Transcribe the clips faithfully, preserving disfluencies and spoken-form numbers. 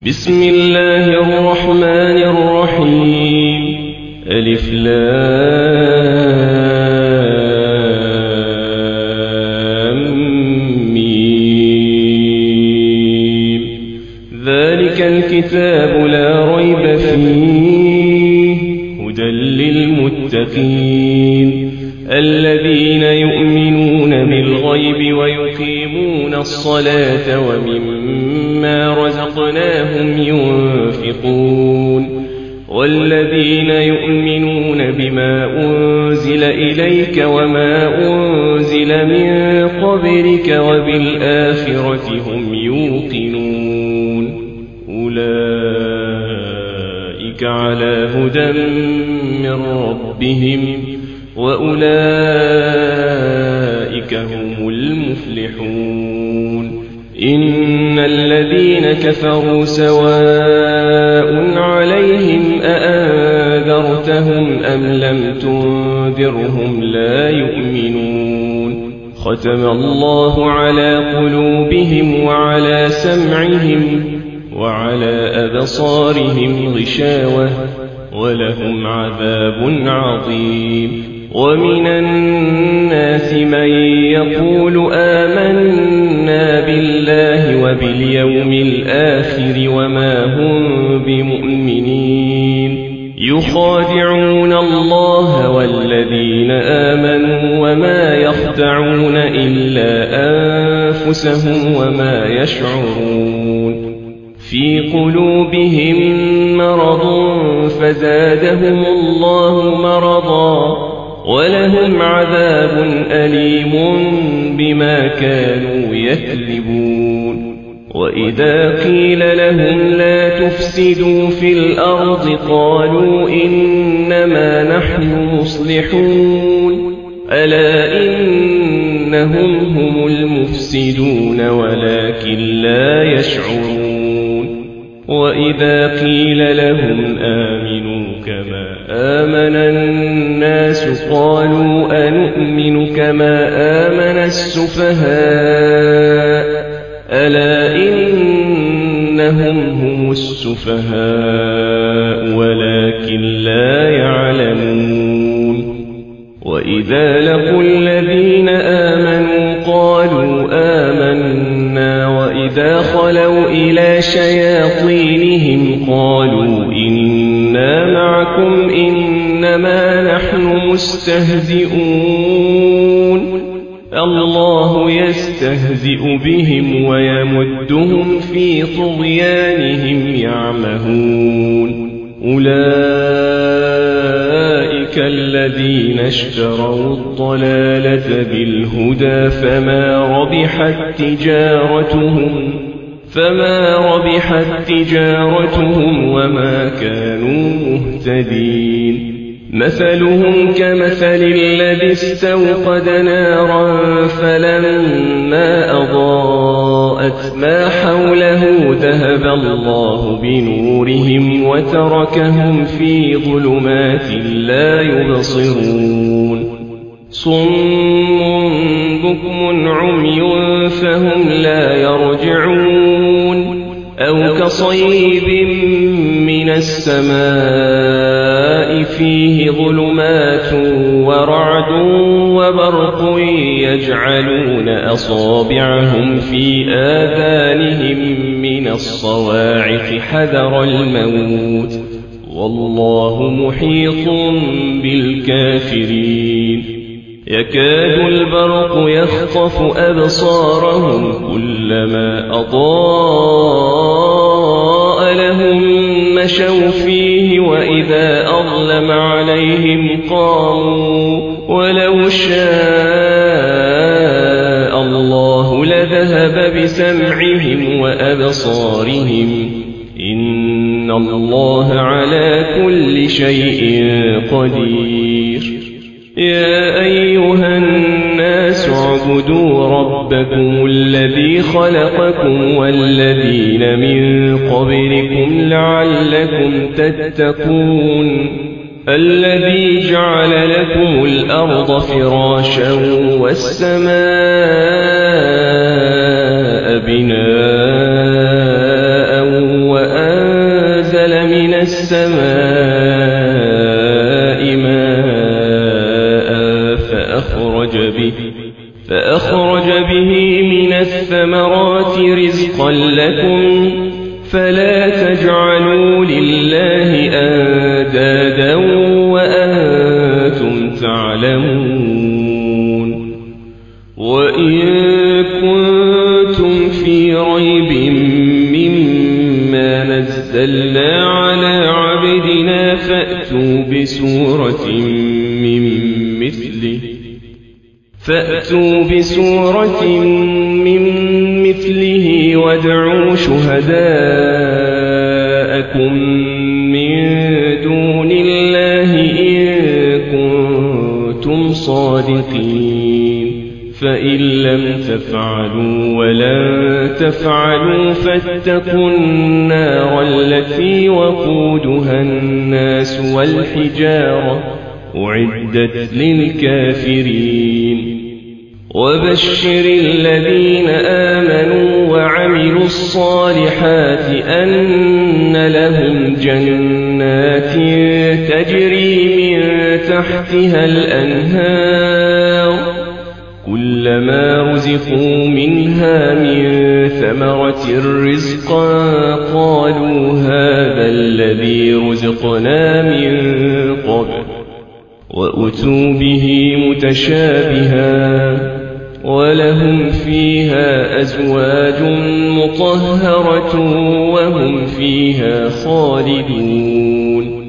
بسم الله الرحمن الرحيم ألف لام ميم ذلك الكتاب لا ريب فيه هدى للمتقين الذين يؤمنون بالغيب ويقيمون الصلاة ومما رزقناهم ينفقون والذين يؤمنون بما أنزل إليك وما أنزل من قبلك وبالآخرة هم يوقنون أولئك على هدى من ربهم وأولئك هم المفلحون إن الذين كفروا سواء عليهم أأنذرتهم أم لم تنذرهم لا يؤمنون ختم الله على قلوبهم وعلى سمعهم وعلى أبصارهم غشاوة ولهم عذاب عظيم ومن الناس من يقول آمنا بالله وباليوم الآخر وما هم بمؤمنين يخادعون الله والذين آمنوا وما يخدعون إلا أنفسهم وما يشعرون في قلوبهم مرض فزادهم الله مرضا ولهم عذاب أليم بما كانوا يكذبون وإذا قيل لهم لا تفسدوا في الأرض قالوا إنما نحن مصلحون ألا إنهم هم المفسدون ولكن لا يشعرون وإذا قيل لهم آمنوا كما آمن الناس قالوا أنؤمن كما آمن السفهاء ألا إنهم هم السفهاء ولكن لا يعلمون وإذا لقوا الذين آمنوا قالوا آمنا وإذا خلوا إلى شياطينهم قالوا إنا معكم إنما نحن مستهزئون الله يستهزئ بهم ويمدهم في طغيانهم يعمهون أولئك الذين اشتروا الضلالة بالهدى فما ربحت تجارتهم فما ربحت تجارتهم وما كانوا مهتدين مثلهم كمثل الذي استوقد نارا فلما أضاءت ما حوله ذهب الله بنورهم وتركهم في ظلمات لا يبصرون صم بكم عمي فهم لا يرجعون أو كصيب من السماء فيه ظلمات ورعد وبرق يجعلون أصابعهم في آذانهم من الصواعق حذر الموت والله محيط بالكافرين يكاد البرق يخطف أبصارهم كلما أضاء لهم مشوا فيه وإذا أظلم عليهم قاموا ولو شاء الله لذهب بسمعهم وأبصارهم إن الله على كل شيء قدير يا أيها الناس اعبدوا ربكم الذي خلقكم والذين من قبلكم لعلكم تتقون الذي جعل لكم الأرض فراشا والسماء بناء وأنزل السماء ماء فأخرج به فأخرج به من الثمرات رزقا لكم فلا تجعلوا لله أندادا وأنتم تعلمون وإن كنتم في ريب مما نزلنا على عبدنا فأتوا بسورة من مثله فأتوا بسورة من مثله وادعوا شهداءكم من دون الله إن كنتم صادقين فإن لم تفعلوا ولن تفعلوا فاتقوا النار التي وقودها الناس والحجارة أعدت للكافرين وبشر الذين آمنوا وعملوا الصالحات أن لهم جنات تجري من تحتها الأنهار كلما رزقوا منها من ثمرة رزقا قالوا هذا الذي رزقنا من قبل وأتوا به متشابها ولهم فيها أزواج مطهرة وهم فيها خالدون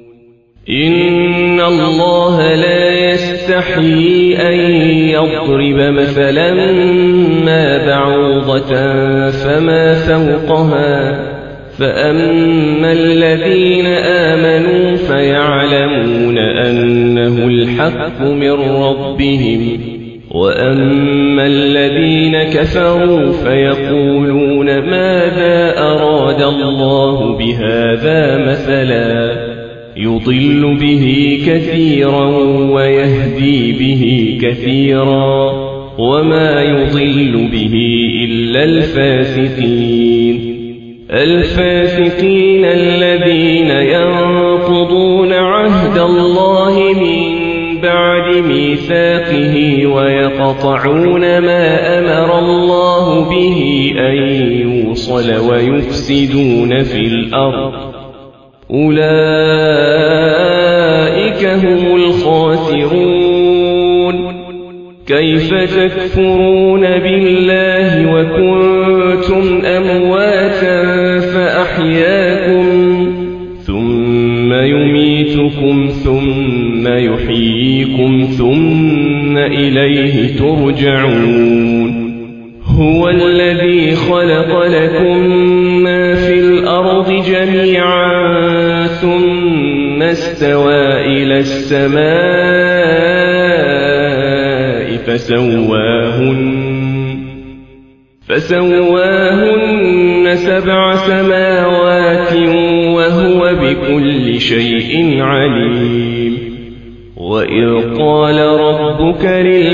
إن الله لا يستحيي أن يضرب مثلا ما بعوضة فما فوقها فأما الذين آمنوا فيعلمون أنه الحق من ربهم وأما الذين كفروا فيقولون ماذا أراد الله بهذا مثلا يضل به كثيرا ويهدي به كثيرا وما يضل به إلا الفاسقين الفاسقين الذين ينقضون عهد الله من بعد ميثاقه ويقطعون ما أمر الله به أن يوصل ويفسدون في الأرض أولئك هم الخاسرون كيف تكفرون بالله وكنتم أمواتا فأحياكم ثم يميتكم ثم يحييكم ثم إليه ترجعون هو الذي خلق لكم ما في الأرض جميعا ثم استوى إلى السماء فسواهن فسواهن سبع سماوات وهو بكل شيء عليم وإذ قال ربك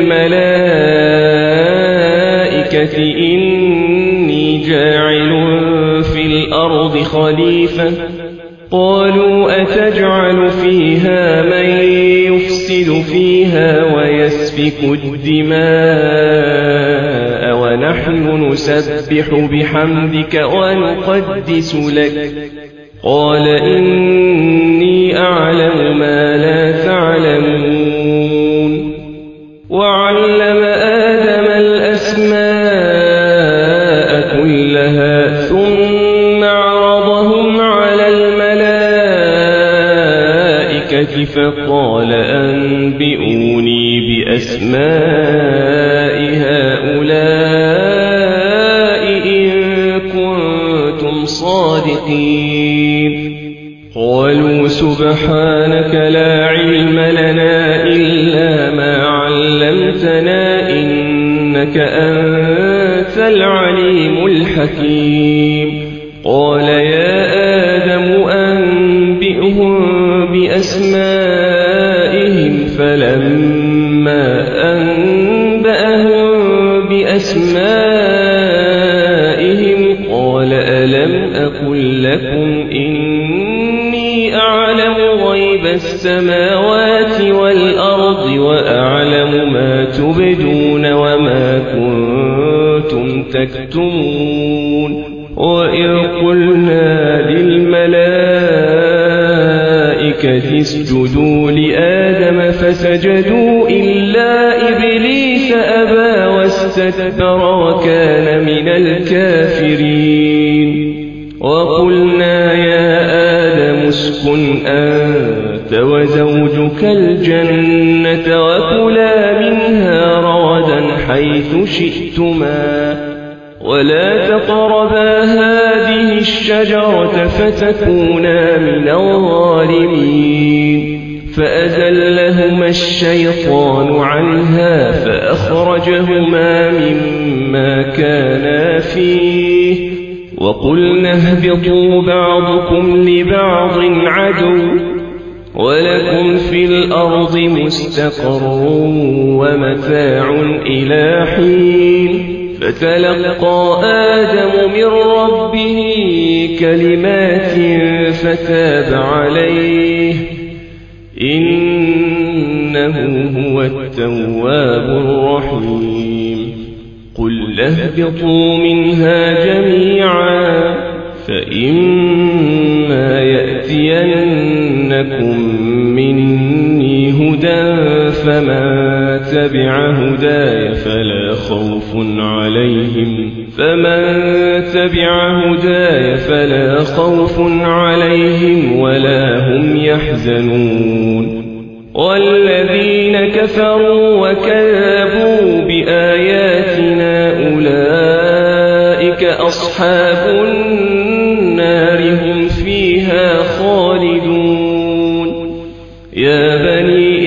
للملائكة إني جاعل في الأرض خليفة قالوا أتجعل فيها من يفسد فيها ويسفك الدماء ونحن نسبح بحمدك ونقدس لك قال إني أعلم ما لا تعلمون وعلم آدم الأسماء كلها ثم عرضهم على الملائكة فقال أنبئوني بأسماء هؤلاء إن كنتم صادقين قالوا سبحانك لا علم لنا إلا ما علمتنا إنك أنت العليم الحكيم قال يا آدم أنبئهم بأسمائهم فلما أنبأهم بأسمائهم قال ألم أقل لكم إني أعلم غيب السماوات والأرض وأعلم ما تبدون وما كنتم تكتمون وإذ قلنا للملائكة اسجدوا لآدم فسجدوا إلا إبليس أبى واستكبر وكان من الكافرين وقلنا يا آدم اسكن أنت وزوجك الجنة وكلا منها رغدا حيث شئتما ولا تقربا هذه الشجرة فتكونا من الظالمين فأزلهما الشيطان عنها فأخرجهما مما كانا فيه وقلنا اهبطوا بعضكم لبعض عدو ولكم في الأرض مستقر ومتاع إلى حين فتلقى آدم من ربه كلمات فتاب عليه إنه هو التواب الرحيم قل اهبطوا منها جميعا فإما يأتينكم مني هدى فمن تبع هداي فلا خوف عليهم فمن تبع هداي فلا خوف عليهم ولا هم يحزنون والذين كفروا وكذبوا بآياتنا أولئك أصحاب النار هم فيها خالدون يا بني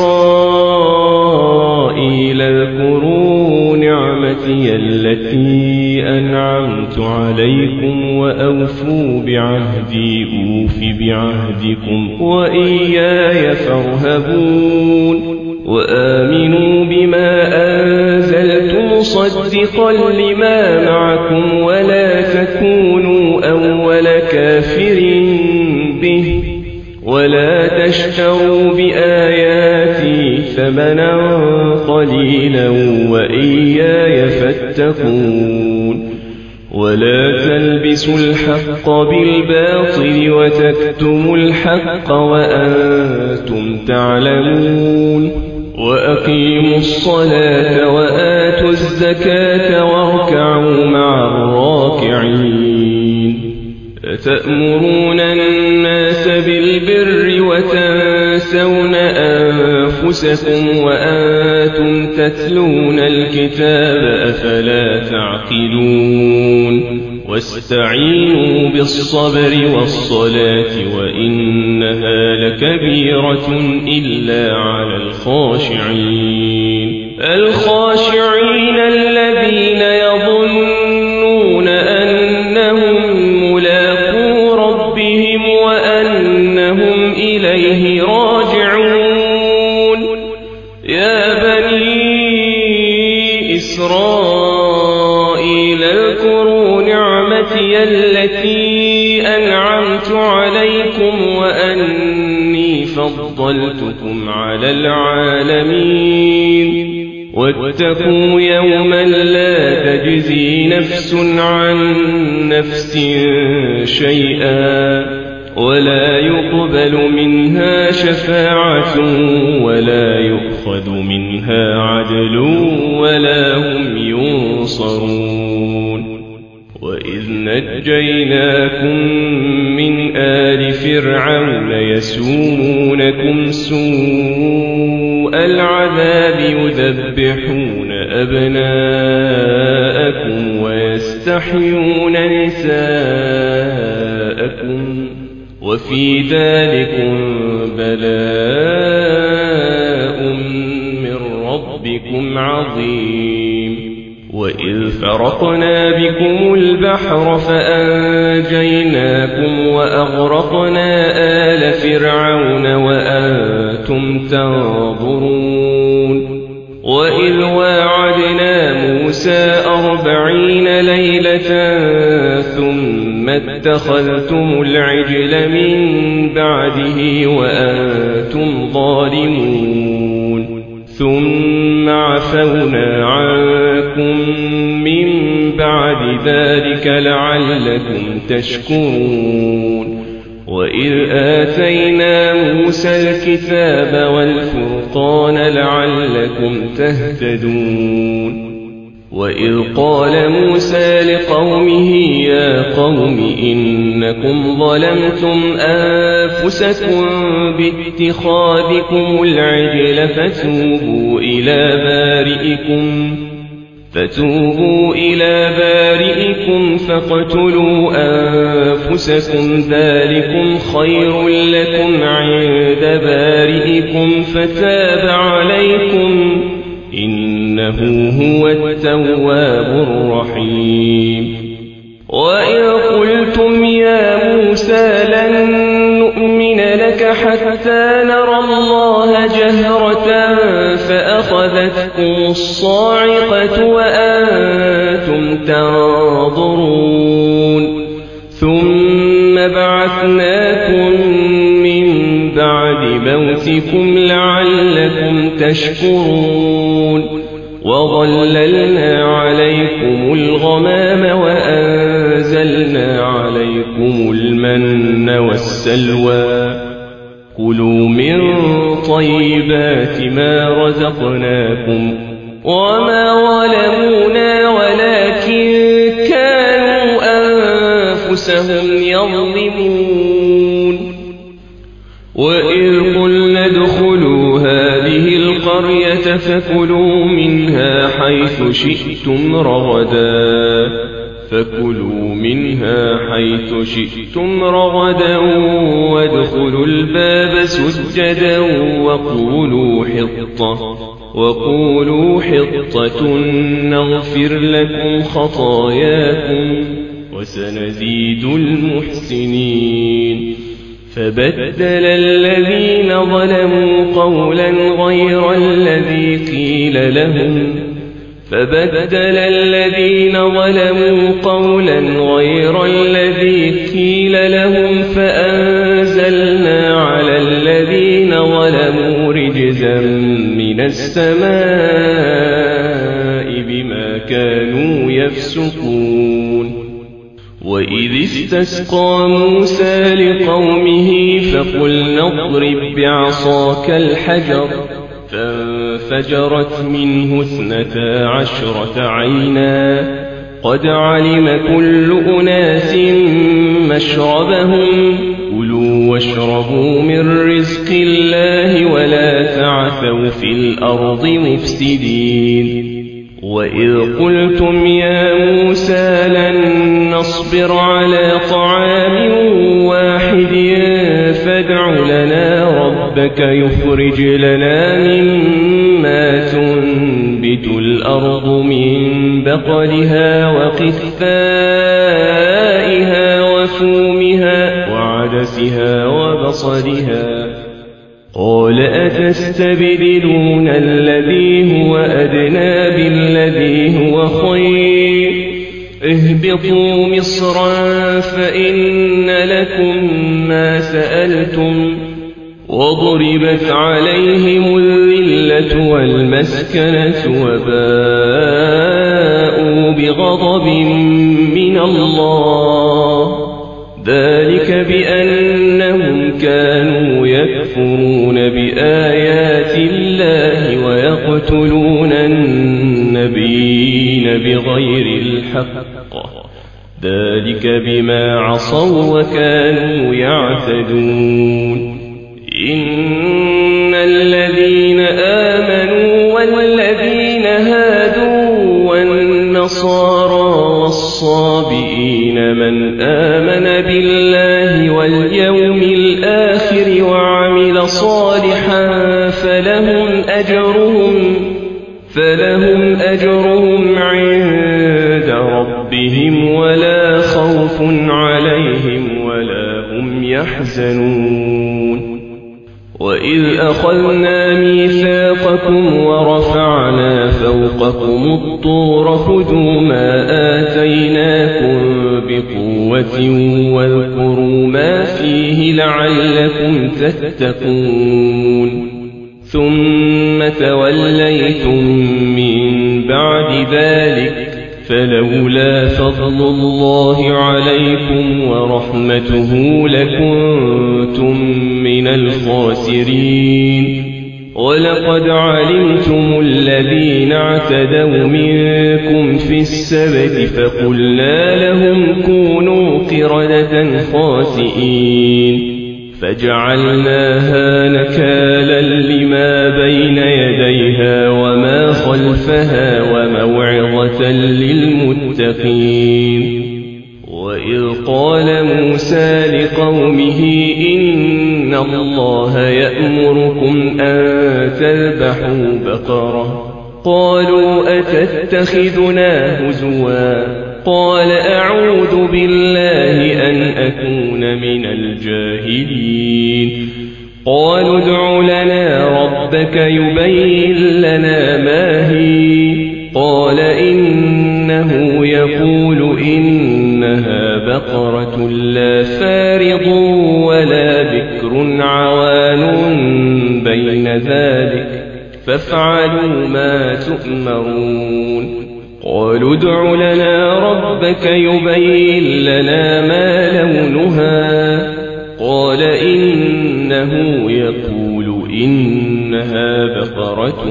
إسرائيل اذكروا نعمتي التي أنعمت عليكم وأوفوا بعهدي أوف بعهدكم وإياي فارهبون وآمنوا بما أنزلت مصدقا لما معكم ولا تكونوا أول كافر به ولا تشتروا بآياتي ثمنا قليلا وإياي فاتقون ولا تلبسوا الحق بالباطل وتكتموا الحق وأنتم تعلمون وأقيموا الصلاة وآتوا الزكاة واركعوا مع الراكعين أتأمرون الناس بالبر وتنسون أنفسكم وأنتم تتلون الكتاب أفلا تعقلون واستعينوا بالصبر والصلاة وإنها لكبيرة إلا على الخاشعين الخاشعين الذين يظنون أنهم ملاقو ربهم وأنهم إليه راجعون يا بني إسرائيل اذكروا نعمتي التي أنعمت عليكم وأني فضلتكم على العالمين واتقوا يوما لا تجزي نفس عن نفس شيئا ولا يقبل منها شفاعة ولا يؤخذ منها عدل ولا هم ينصرون وإذ نجيناكم من آل فرعون يسومونكم سوء العذاب يذبحون أبناءكم ويستحيون نساءكم وفي ذلكم بلاء من ربكم عظيم وإذ فرقنا بكم البحر فأنجيناكم وأغرقنا آل فرعون وأنتم تنظرون وإذ واعدنا موسى أربعين ليلة ثم ثم اتخذتم العجل من بعده وأنتم ظالمون ثم عفونا عنكم من بعد ذلك لعلكم تشكرون وإذ آتينا موسى الكتاب والفرقان لعلكم تهتدون وإذ قال موسى لقومه يا قوم إنكم ظلمتم أنفسكم باتخاذكم العجل فتوبوا إلى بارئكم فتوبوا إلى بارئكم فاقتلوا أنفسكم ذلكم خير لكم عند بارئكم فتاب عليكم إنه هو التواب الرحيم وإذ قلتم يا موسى لن نؤمن لك حتى نرى الله جهرة فأخذتكم الصاعقة وأنتم تنظرون ثم بعثناكم من بعد موتكم لعلكم تشكرون وظللنا عليكم الغمام وأنزلنا عليكم المن والسلوى كلوا من طيبات ما رزقناكم وما ظلمونا ولكن كانوا أنفسهم يظلمون وإذ قلنا ادخلوا هذه القرية فكلوا منها حيث شئتم رغدا فكلوا منها حيث شئتم رغدا وادخلوا الباب سجدا وقولوا حطة وقولوا حطة نغفر لكم خطاياكم وسنزيد المحسنين فبدل الذين ظلموا قولا غير الذي قيل لهم فبدل الذين ظلموا قولا غير الذي قيل لهم فأنزلنا على الذين ظلموا رجزا من السماء بما كانوا يفسقون وإذ استسقى موسى لقومه فقلنا اضرب بعصاك الحجر فانفجرت منه اثنتا عشرة عينا قد علم كل أناس مشربهم كلوا واشربوا من رزق الله ولا تعثوا في الأرض مفسدين وإذ قلتم يا موسى لن نصبر على طعام واحد فادع لنا ربك يخرج لنا مما تنبت الأرض من بقلها وقثائها وفومها وعدسها وبصلها قال أتستبدلون الذي هو أدنى بالذي هو خير اهبطوا مصرا فإن لكم ما سألتم وضربت عليهم الذلة والمسكنة وباءوا بغضب من الله ذلك بأنهم كانوا يكفرون بآيات الله ويقتلون النبيين بغير الحق ذلك بما عصوا وكانوا يعتدون إن الذين آمنوا والذين هادوا والنصارى والصابئين من آمن بالله واليوم الآخر وعمل صالحا فلهم أجرهم فلهم أجرهم عند ربهم ولا خوف عليهم ولا هم يحزنون وإذ أخذنا ميثاقكم ورفعنا فوقكم الطور خذوا ما آتيناكم بقوة واذكروا ما فيه لعلكم تتقون ثم توليتم من بعد ذلك فلولا فضل الله عليكم ورحمته لكنتم من الخاسرين ولقد علمتم الذين اعتدوا منكم في السبت فقلنا لهم كونوا قردة خاسئين فجعلناها نكالا لما بين يديها وما خلفها وموعظة للمتقين وإذ قال موسى لقومه إن الله يأمركم أن تذبحوا بقرة قالوا أتتخذنا هزوا قال أعوذ بالله أن أكون من الجاهلين قالوا ادع لنا ربك يبين لنا ما هي قال إنه يقول إنها بقرة لا فارض ولا بكر عوان بين ذلك فافعلوا ما تؤمرون قالوا ادع لنا ربك يبين لنا ما لونها قال إنه يقول إنها بقرة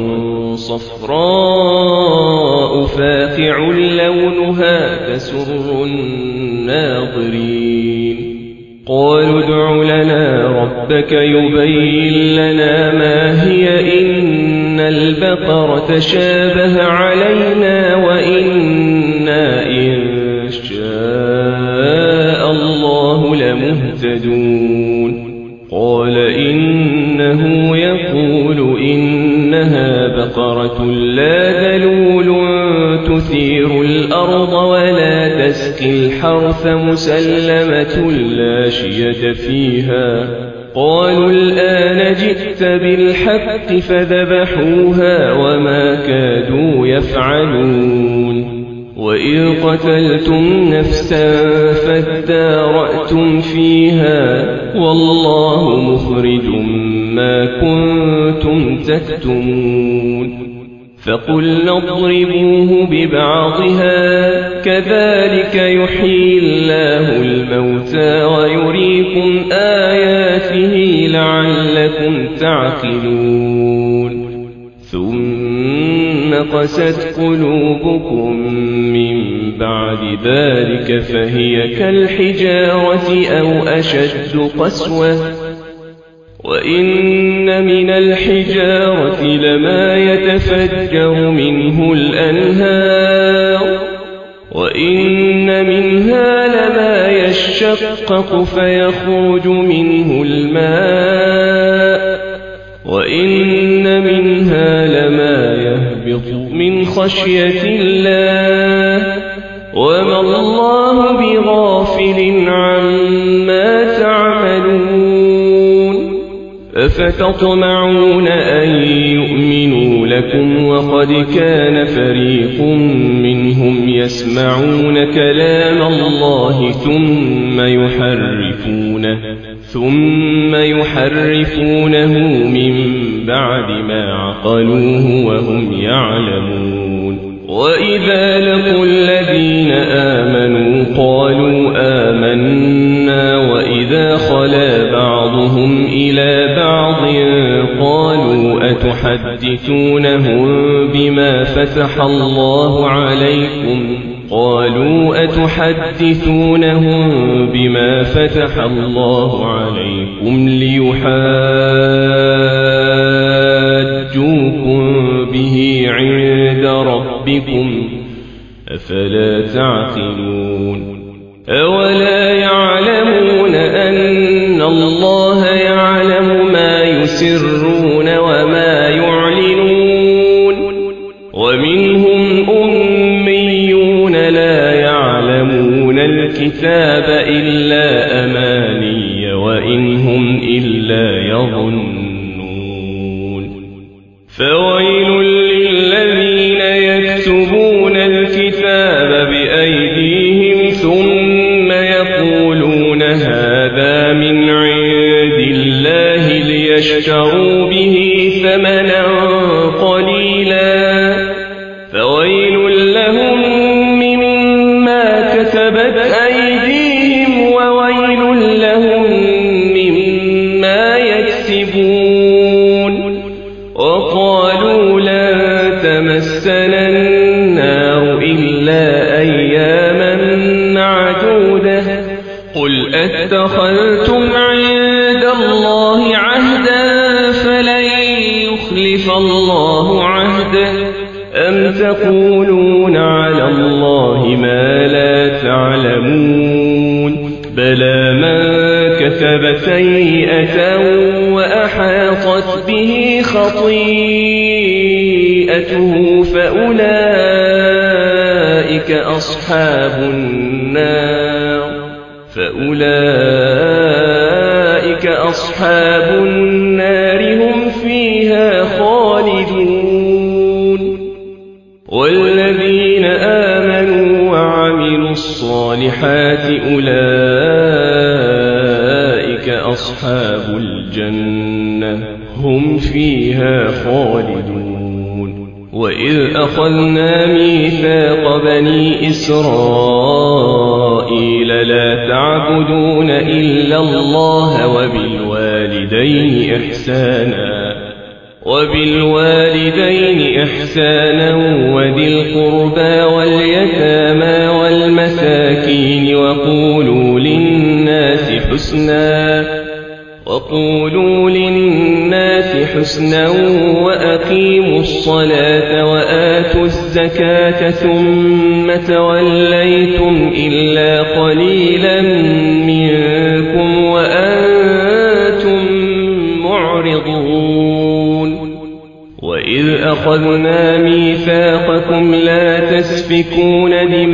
صفراء فاقع لونها تسر الناظرين قالوا ادع لنا ربك يبين لنا ما هي إن البقرة شابه علينا وإنا إن شاء الله لمهتدون قال إنه يقول إنها بقرة لا ذلول تثير الأرض ولا تسقي الحرث مسلمة لا شية فيها قالوا الآن جئت بالحق فذبحوها وما كادوا يفعلون وإذ قتلتم نفسا فادارأتم فيها والله مخرج ما كنتم تكتمون فقلنا اضربوه ببعضها كذلك يحيي الله الموتى ويريكم آياته لعلكم تعقلون ثم قست قلوبكم من بعد ذلك فهي كالحجارة أو أشد قسوة وإن من الحجارة لما يتفجر منه الأنهار وإن منها لما يشقق فيخرج منه الماء وإن منها لما يهبط من خشية الله وما الله بغافل عما تعملون أفتطمعون أن يؤمنوا لكم وقد كان فريق منهم يسمعون كلام الله ثم يحرفونه ثم يحرفونه من بعد ما عقلوه وهم يعلمون وإذا لقوا الذين آمنوا قالوا آمنا وإذا خلا بعضهم إلى بعض قالوا أتحدثونهم بما فتح الله عليكم قالوا أتحدثونهم بما فتح الله عليكم ليحاجوكم به عند ربكم أفلا تعقلون أولا يعلمون أن الله يعلم ما يسرون وما يعلنون ومنهم أميون لا يعلمون الكتاب إلا أماني وإن هم إلا يظنون فويل للذين يكتبون الكتاب بأيديهم ثم يقولون هذا من عند الله ليشتروا به ثمنا قليلا فويل لهم مما كتبت أيديهم وويل لهم مما يكسبون وقالوا لن تمسنا النار إلا أياما معدودة قل أتخذتم عند الله عهدا فلن يخلف الله عهده أم تقولون على الله ما لا تعلمون بلى من كتب سيئة وأحاطت به خطيئته فأولئك أصحاب النار فأولئك أصحاب النار هم فيها خالدون والذين آمنوا وعملوا الصالحات أولئك أصحاب الجنة هم فيها خالدون وإذ أخذنا ميثاق بني إسرائيل لا تعبدون إلا الله وبالوالدين إحسانا وبالوالدين إحسانا وذي القربى واليتامى والمساكين وقولوا للناس حسنا وقولوا للناس حسنا وأقيموا الصلاة وآتوا الزكاة ثم توليتم إلا قليلا منكم وأنتم معرضون وإذ أخذنا ميثاقكم لا تسفكون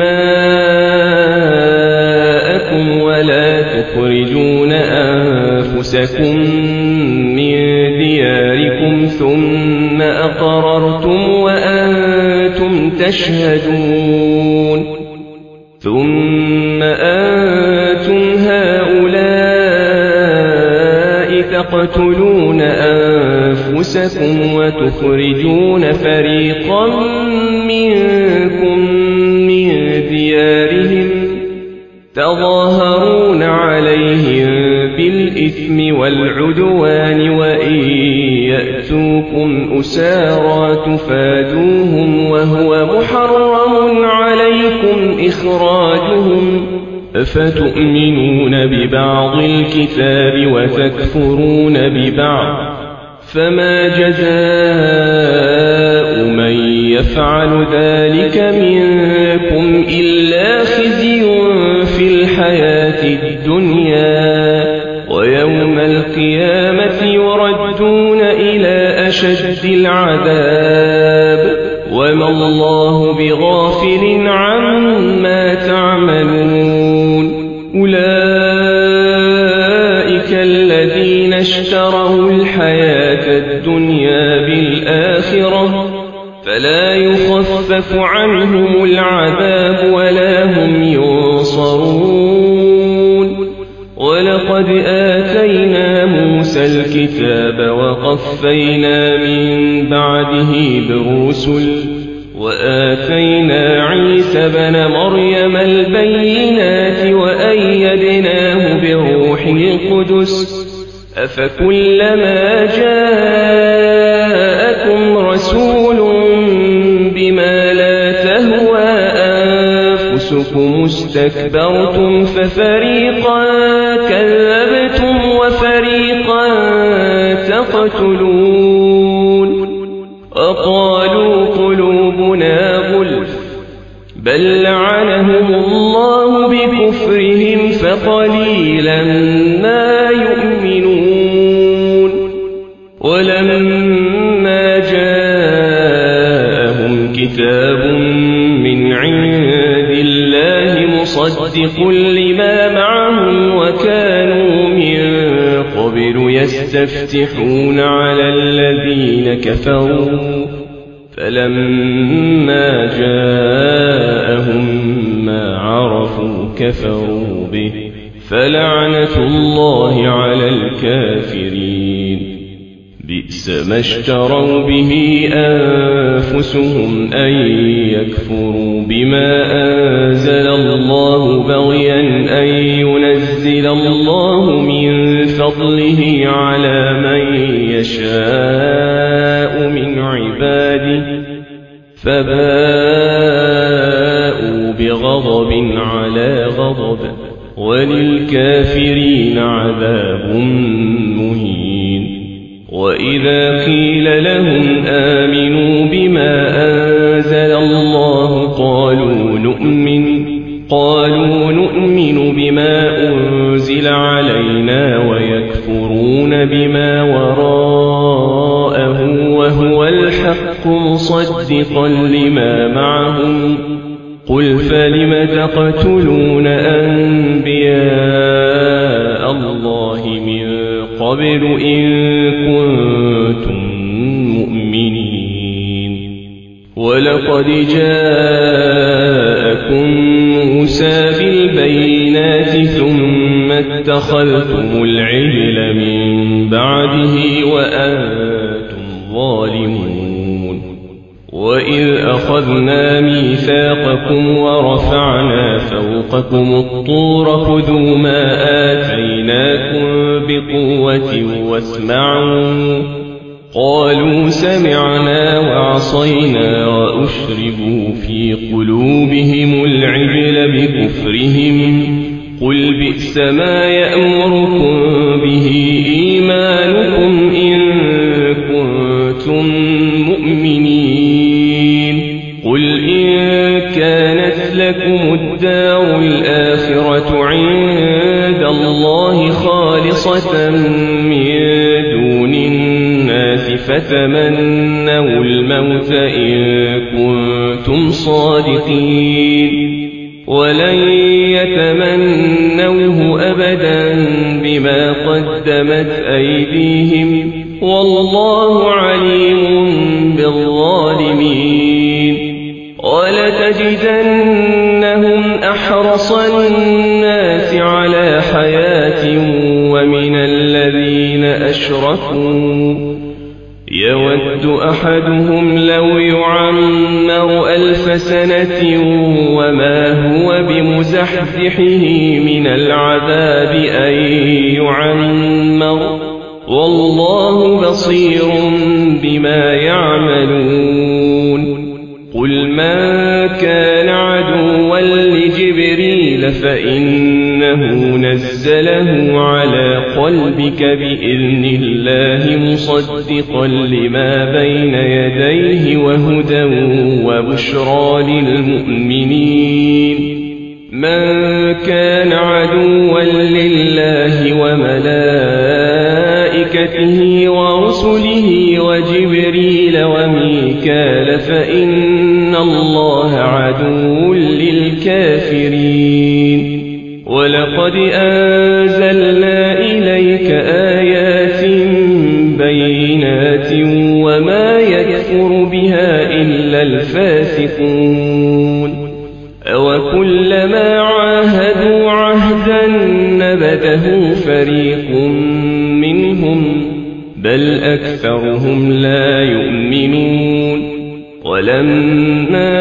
دماءكم ولا تخرجون أنفسكم من دياركم ثم أقررتم وأنتم تشهدون ثم أنتم هؤلاء تقتلون أنفسكم وتخرجون فريقا منكم من ديارهم تظاهرون عليهم بالإثم والعدوان وإن يأتوكم أسارى تفادوهم وهو محرم عليكم إخراجهم أفتؤمنون ببعض الكتاب وتكفرون ببعض فما جزاء من يفعل ذلك منكم إلا خزي في الحياة الدنيا ويوم القيامة يردون إلى أشد العذاب وما الله بغافل عما تعملون أولئك الذين اشتروا الحياة الدنيا بالآخرة فلا يخفف عنهم العذاب ولا هم ينصرون ولقد آتينا موسى الكتاب وقفينا من بعده بالرسل وآتينا عيسى بن مريم البينات وأيدناه بروح القدس أفكلما جاءكم رسول بما لا تهوى أنفسكم استكبرتم ففريقا كذبتم وفريقا تقتلون وقالوا قلوبنا غلف بل لعنهم الله بكفرهم فقليلا ما يؤمنون ولما جاءهم كتاب من عند الله مصدق لما معهم وكانوا من قبل يستهزئون يستفتحون على الذين كفروا فلما جاءهم ما عرفوا كفروا به فلعنة الله على الكافرين بئس ما اشتروا به أنفسهم أن يكفروا بما أنزل الله بغيا أن ينزل الله من فضله على من يشاء من عباده فباءوا بغضب على غضب وللكافرين عذاب مهين وإذا قيل لهم آمنوا بما أنزل الله قالوا نؤمن قالوا نؤمن بما أنزل علينا ويكفرون بما وراءه وهو الحق مصدقا لما معهم قل فلم تقتلون أنبياء الله من قبل إن كنتم مؤمنين ولقد جاءكم موسى بالبينات ثم اتخذتم العجل من بعده وأنتم ظالمون وإذ أخذنا ميثاقكم ورفعنا فوقكم الطور خذوا ما آتيناكم بقوة واسمعوا قالوا سمعنا وعصينا وأشربوا في قلوبهم العجل بكفرهم قل بئس ما يأمركم به إيمانكم إن كنتم مؤمنين قل إن كانت لكم الدار الآخرة عند الله خالصة من دون الناس فتمنوا الموت إن كنتم صادقين ولن يتمنوه أبدا بما قدمت أيديهم والله عليم بالظالمين ولتجدنهم أحرص الناس على حياة ومن الذين أشركوا يود أحدهم لو يعمر ألف سنة وما هو بمزحزحه من العذاب أن يعمر والله بصير بما يعملون قل من كان عدوا لجبريل فإنه نزله على قلبك بإذن الله مصدقا لما بين يديه وهدى وبشرى للمؤمنين من كان عدوا لله وملائكته ورسله وجبريل وميكال فإن الله عدو للكافرين ولقد أنزلنا إليك آيات بينات وما يكفر بها إلا الفاسقون أوكلما عاهدوا عهدا نبذه فريق منهم بل أكثرهم لا يؤمنون ولما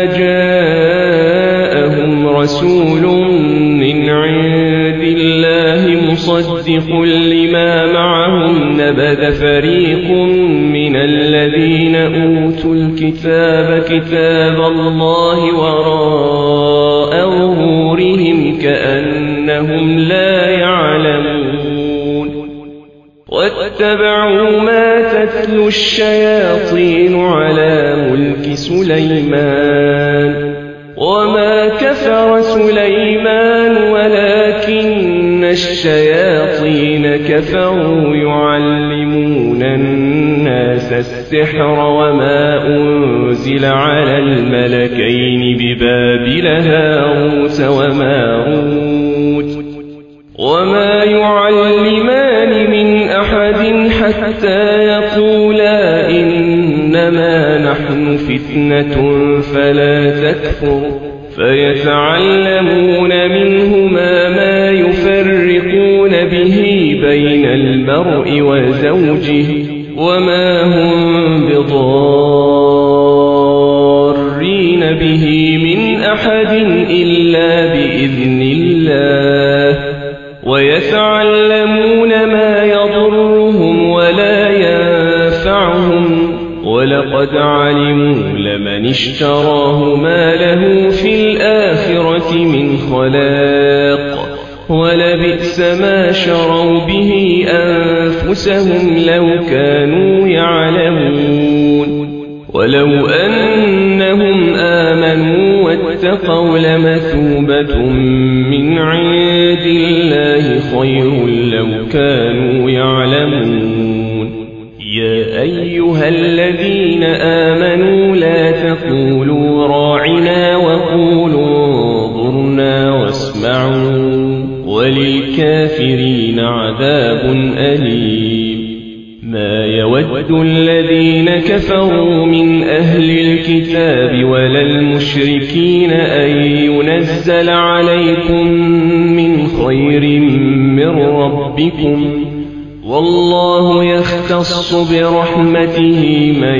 جاءهم رسول من عند الله مصدق لما معهم نبذ فريق من الذين أوتوا الكتاب كتاب الله وراء ظهورهم كأنهم لا يعلمون واتبعوا ما تتلو الشياطين على ملك سليمان وما كفر سليمان ولكن الشياطين كفروا يعلمون الناس السحر وما أنزل على الملكين ببابل هاروت وماروت وما يعلمان من أحد حتى يقولا إنما نحن فتنة فلا تكفر فيتعلمون منهما ما يفرقون به بين المرء وزوجه وما هم بضارين به من أحد إلا بإذن الله ويتعلمون ما يضرهم ولا ينفعهم ولقد علموا لمن اشتراه ما له في الآخرة من خلاق ولبئس ما شروا به أنفسهم لو كانوا يعلمون ولو أنهم آمنوا واتقوا لمثوبة من عند الله خير لو كانوا يعلمون يا أيها الذين آمنوا لا تقولوا راعنا وقولوا انظرنا واسمعوا وللكافرين عذاب أليم ما يود الذين كفروا من أهل الكتاب ولا المشركين أن ينزل عليكم من خير من ربكم والله يختص برحمته من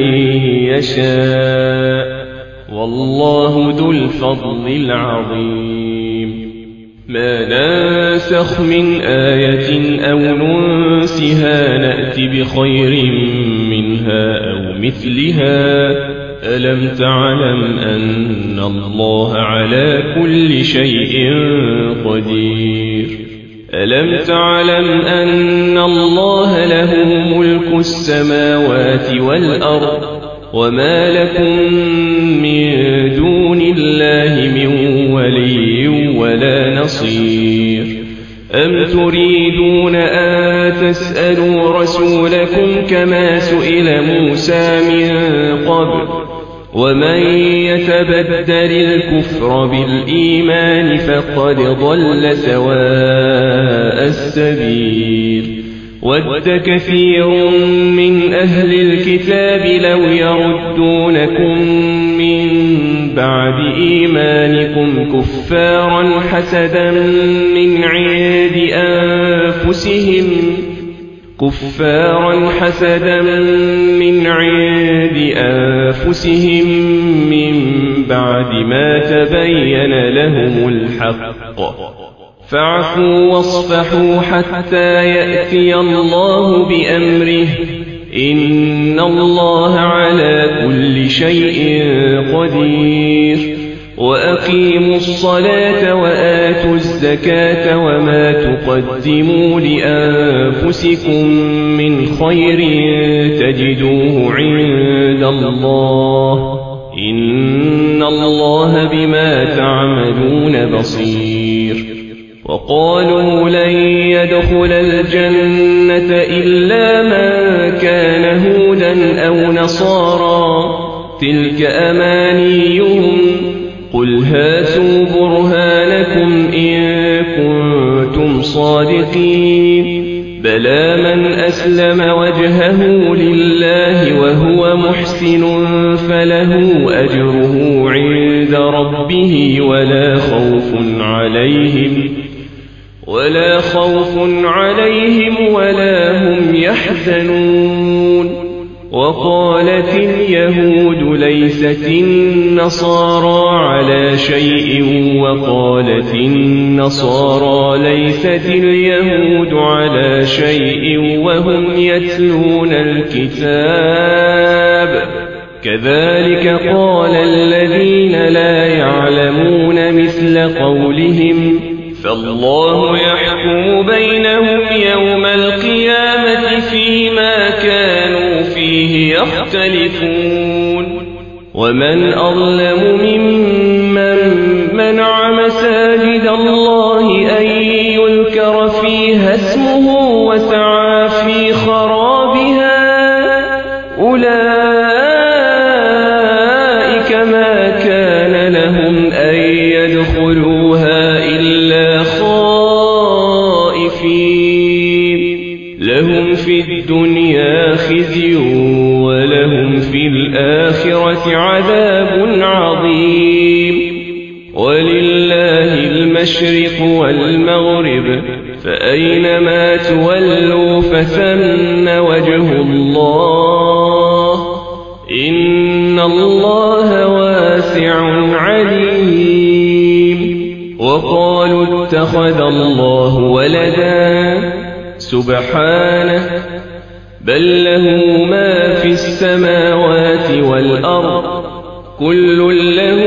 يشاء والله ذو الفضل العظيم ما ننسخ من آية أو ننسها نأت بخير منها أو مثلها ألم تعلم أن الله على كل شيء قدير ألم تعلم أن الله له ملك السماوات والأرض وما لكم من دون الله من ولي ولا نصير أم تريدون أن تسألوا رسولكم كما سئل موسى من قبل ومن يتبدل الكفر بالإيمان فقد ضل سواء السبيل ود كثير من أهل الكتاب لو يردونكم من بعد إيمانكم كفارا حسدا من عند أنفسهم كفارا حسدا من عند أنفسهم من بعد ما تبين لهم الحق فاعفوا واصفحوا حتى يأتي الله بأمره إن الله على كل شيء قدير وأقيموا الصلاة وآتوا الزكاة وما تقدموا لأنفسكم من خير تجدوه عند الله إن الله بما تعملون بصير وقالوا لن يدخل الجنة إلا من كان هودا أو نصارى تلك أمانيهم قل هاتوا برهانكم إن كنتم صادقين بلى من أسلم وجهه لله وهو محسن فله أجره عند ربه ولا خوف عليهم ولا خوف عليهم ولا هم يحزنون وقالت اليهود ليست النصارى على شيء وقالت النصارى ليست اليهود على شيء وهم يتلون الكتاب كذلك قال الذين لا يعلمون مثل قولهم فالله يحكم بينهم يوم القيامة فيما كانوا فيه يختلفون ومن أظلم ممن منع مساجد الله أن يذكر فيها اسمه وسعى في خرابها أولئك ما كان لهم أن يدخلوها إلا خائفين لهم في الدنيا خزي ولهم في الآخرة عذاب عظيم ولله المشرق والمغرب فأينما تولوا فثم وجه الله إن الله واسع عليم وقالوا اتخذ الله ولدا سبحانه بل له ما في السماوات والأرض كل له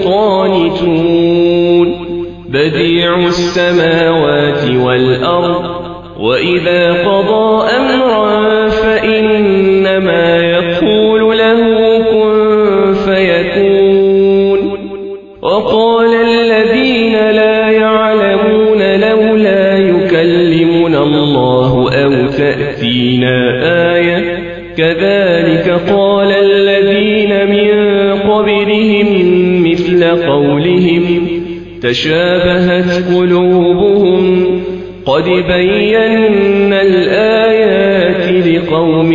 قانتون بديع السماوات والأرض وإذا قضى أمرا فإنما يقول له كن فيكون وقال الذين لا يعلمون لولا يكلمنا الله أو تأتينا آية كذلك قال الذين من قبلهم مثل قولهم تشابهت قلوبهم قد بينا الآيات لقوم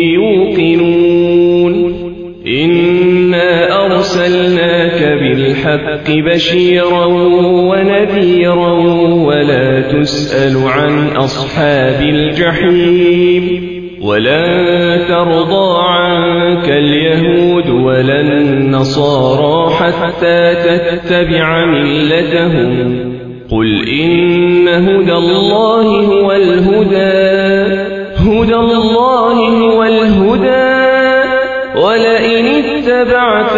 يوقنون إنا أرسلناك بالحق بشيرا ونذيرا ولا تسأل عن أصحاب الجحيم ولن ترضى عنك اليهود ولا النصارى حتى تتبع ملتهم قل إن هدى الله هو الهدى هدى الله هو الهدى ولئن اتبعت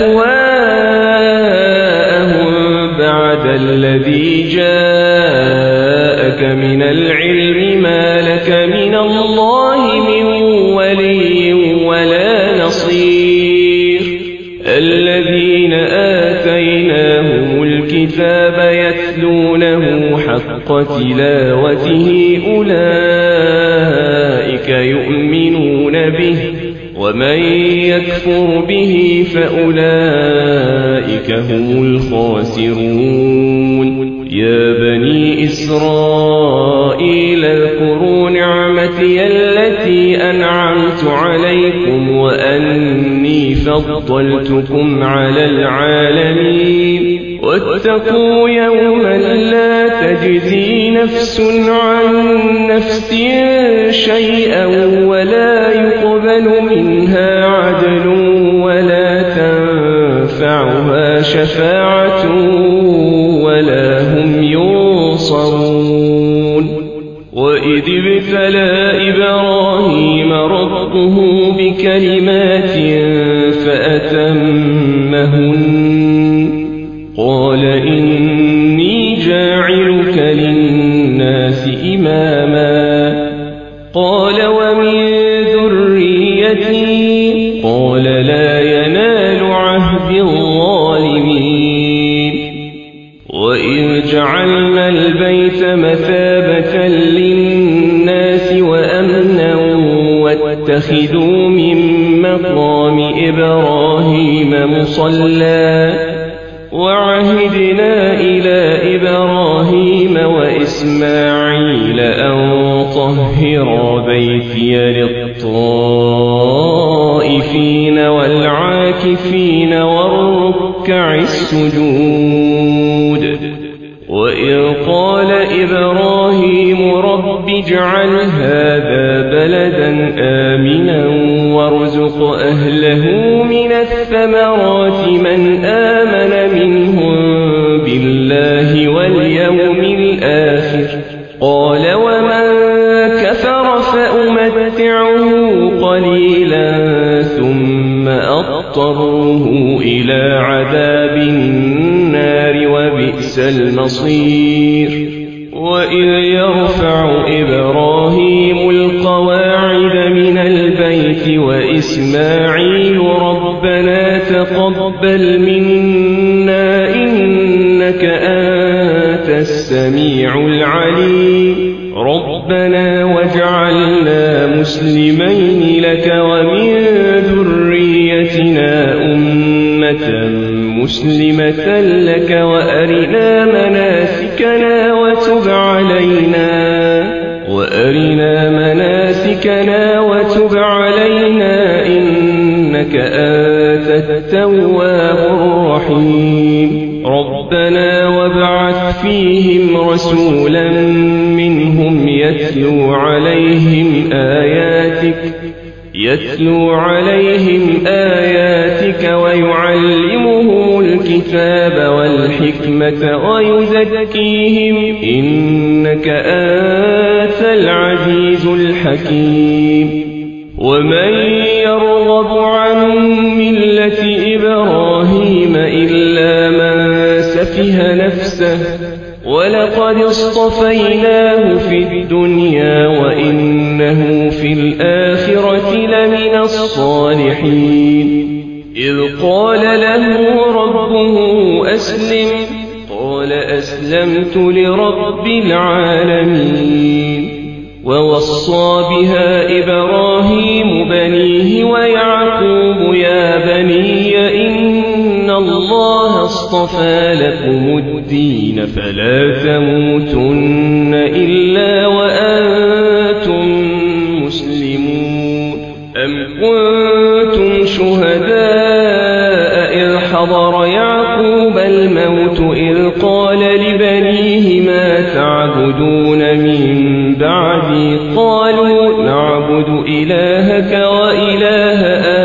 أهواءهم بعد الذي جاءك من العلم ما لك من الله من ولي ولا نصير الذين آتيناهم الكتاب يتلونه حق تلاوته أولئك يؤمنون به ومن يكفر به فأولئك هم الخاسرون يا بني إسرائيل اذكروا نعمتي التي أنعمت عليكم وأني فضلتكم على العالمين واتقوا يوما لا تجزي نفس عن نفس شيئا ولا يقبل منها عدل ولا تنفعها شفاعة ولا هم ينصرون وإذ ابتلى إبراهيم ربه بكلمات فأتمهن قال إني جاعلك للناس إماما قال ومن ذريتي قال لا ينال عهد الظالمين وإذ جعلنا البيت مثابة للناس وأمنا واتخذوا من مقام إبراهيم مصلى وعهدنا إلى إبراهيم وإسماعيل أن طهرا بيتي للطائفين والعاكفين والركع السجود وإذ قال إبراهيم رب اجعل هذا بلدا آمنا وارزق أهله من الثمرات من آمن منهم بالله واليوم الآخر قال ومن كفر فأمتعه قليلا ثم أضطره إلى عذاب النار وبئس المصير وإذ يرفع إبراهيم القواعد من البيت وإسماعيل ربنا تقبل منا إنك أنت السميع العليم ربنا واجعلنا مسلمين لك ومن ذريتنا أمة مسلمة لك وأرنا مناسكنا وتب علينا وأرنا أرنا مناسكنا وتب علينا إنك أنت التواب الرحيم ربنا وابعث فيهم رسولا منهم يتلو عليهم آياتك يتلو عليهم آياتك ويعلمهم الكتاب والحكمة ويزكيهم إنك أنت العزيز الحكيم ومن يرغب عن ملة إبراهيم إلا من سفه نفسه ولقد اصطفيناه في الدنيا وإنه في الآخرة لمن الصالحين إذ قال له ربه أسلم قال أسلمت لرب العالمين ووصى بها إبراهيم بنيه ويعقوب يا بني إن الله اصطفى لكم الدين فلا تموتن إلا وأنتم مسلمون أم كنتم شهداء إذ حضر يعقوب الموت إذ قال لبنيه ما تعبدون من بعدي قالوا نعبد إلهك وإله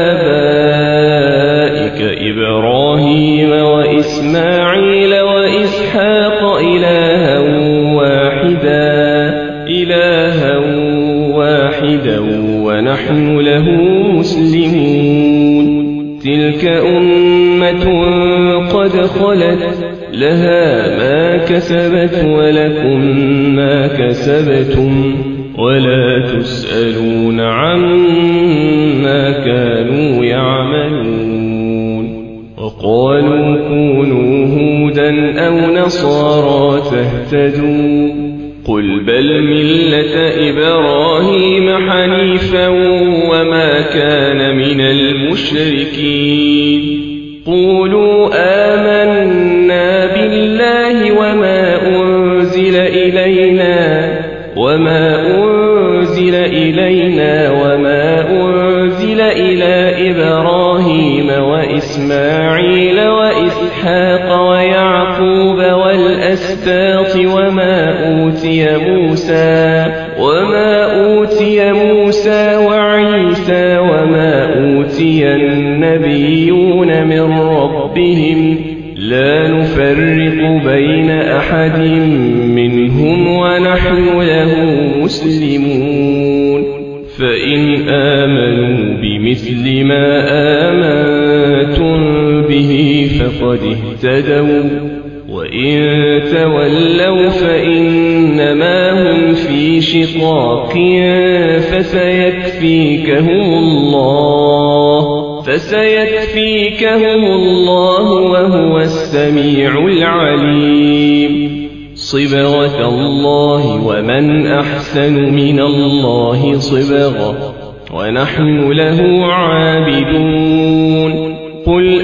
آبائك إبراهيم وإسماعيل وإسحاق إلها واحدا إلها واحدا ونحن له مسلمون تلك أمة قد خلت لها ما كسبت ولكم ما كسبتم ولا تسألون عما كانوا يعملون وقالوا كونوا هودا أو نصارى تهتدوا قل بل ملة إبراهيم حنيفا وما كان من المشركين قولوا آمنا بالله وما أنزل إلينا وما أنزل إلينا وما أنزل إلى إبراهيم وإسماعيل وإسحاق ويعقوب والأسباط وما أوتي موسى وما أوتي موسى وعيسى وما أوتي النبيون من ربهم لا نفرق بين أحد منهم ونحن له مسلمون فإن آمنوا بمثل ما آمنتم به فقد اهتدوا وإن تولوا فإنما هم في شقاق فسيكفيكهم الله فسيكفيكهم الله وهو السميع العليم صبغة الله ومن أحسن من الله صبغة ونحن له عابدون قل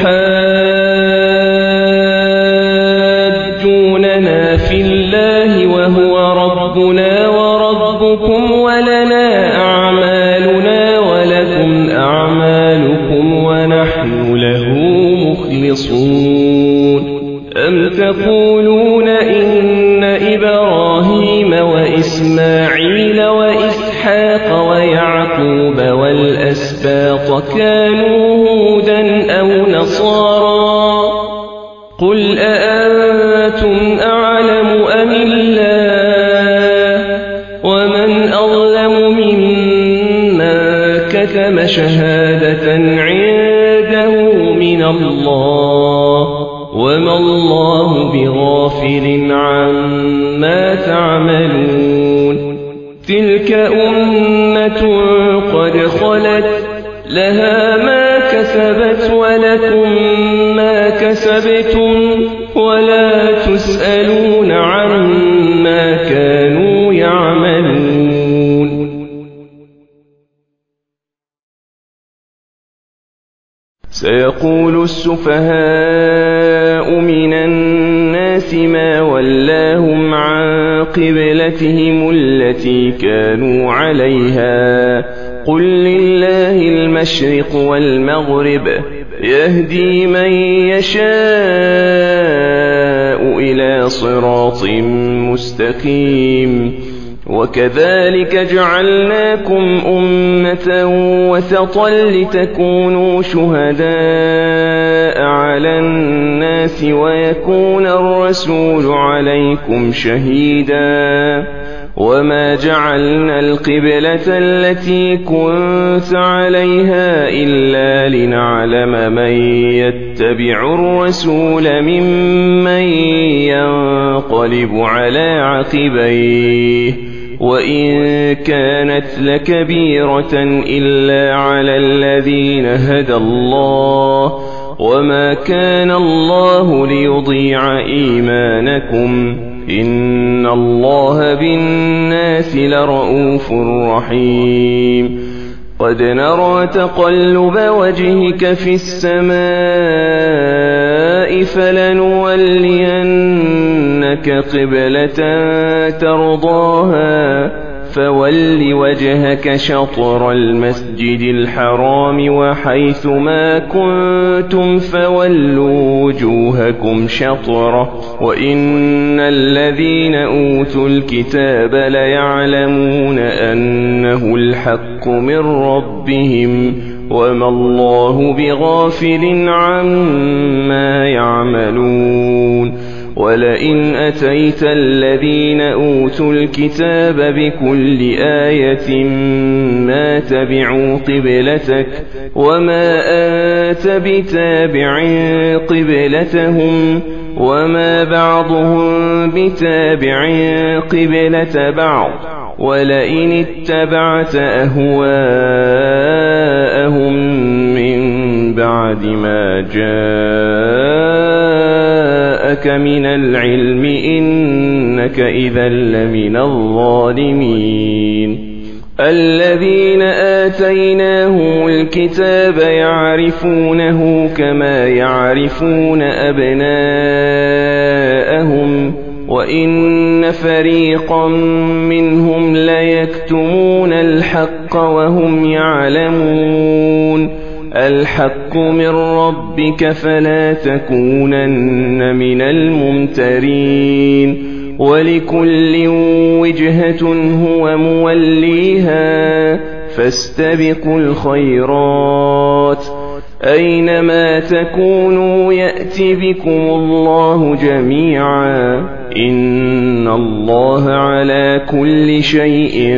أتحاجوننا في الله وهو ربنا وربكم ولنا أعمالنا ولكم أعمالكم ونحن له مخلصون أم تقولون إن إبراهيم وإسماعيل وإسحاق ويعقوب والأسباط كانوا هودا أو نصارى قل أأنتم أعلم أم الله ومن أظلم ممن كتم شهادة عنده من الله وما الله بغافل عما تعملون تلك أمة قد خلت لها ما كسبت ولكم ما كسبتم ولا تسألون عما كانوا يعملون سيقول السفهاء من الناس ما ولاهم عن قبلتهم التي كانوا عليها قل لله المشرق والمغرب يهدي من يشاء إلى صراط مستقيم وكذلك جعلناكم أمة وسطا لتكونوا شهداء على الناس ويكون الرسول عليكم شهيدا وما جعلنا القبلة التي كنت عليها إلا لنعلم من يتبع الرسول ممن ينقلب على عقبيه وإن كانت لكبيرة إلا على الذين هدى الله وما كان الله ليضيع إيمانكم إن الله بالناس لرؤوف رحيم قد نرى تقلب وجهك في السماء فلنولينك قبلة ترضاها فول وجهك شطر المسجد الحرام وحيث ما كنتم فولوا وجوهكم شطره وإن الذين أوتوا الكتاب ليعلمون أنه الحق من ربهم وما الله بغافل عما يعملون ولئن أتيت الذين أوتوا الكتاب بكل آية ما تبعوا قبلتك وما أنت بتابع قبلتهم وما بعضهم بتابع قبلة بعض ولئن اتبعت أهواءهم من بعد ما جاءك من العلم إنك إذا لمن الظالمين الذين آتيناهم الكتاب يعرفونه كما يعرفون أبناءهم وإن فريقا منهم ليكتمون الحق وهم يعلمون الحق من ربك فلا تكونن من الممترين ولكل وجهة هو موليها فاستبقوا الخيرات أينما تكونوا يأت بكم الله جميعا إن الله على كل شيء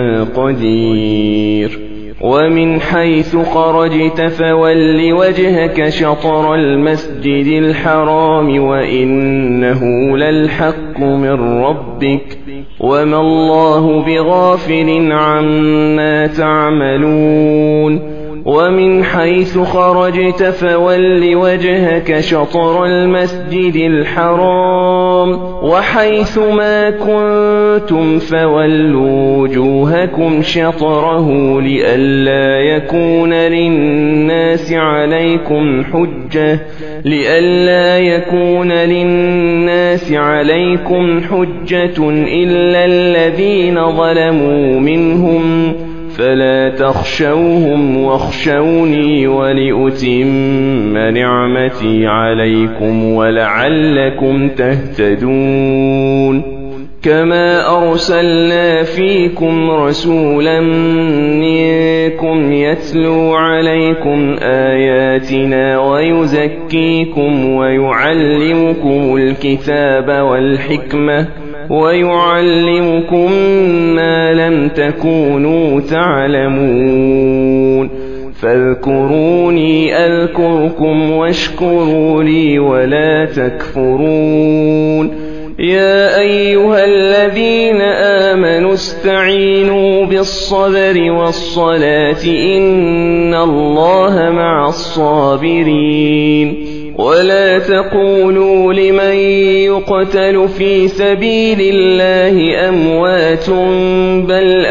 قدير ومن حيث خرجت فول وجهك شطر المسجد الحرام وإنه للحق من ربك وما الله بغافل عما تعملون ومن حيث خرجت فول وجهك شطر المسجد الحرام وحيث ما كنتم فولوا وجوهكم شطره لئلا يكون للناس عليكم حجة لئلا يكون للناس عليكم حجة إلا الذين ظلموا منهم فلا تخشوهم واخشوني ولأتم نعمتي عليكم ولعلكم تهتدون كما أرسلنا فيكم رسولا منكم يتلو عليكم آياتنا ويزكيكم ويعلمكم الكتاب والحكمة ويعلمكم ما لم تكونوا تعلمون فاذكروني أذكركم واشكروا لي ولا تكفرون يا أيها الذين آمنوا استعينوا بالصبر والصلاة إن الله مع الصابرين ولا تقولوا لمن يقتل في سبيل الله أموات بل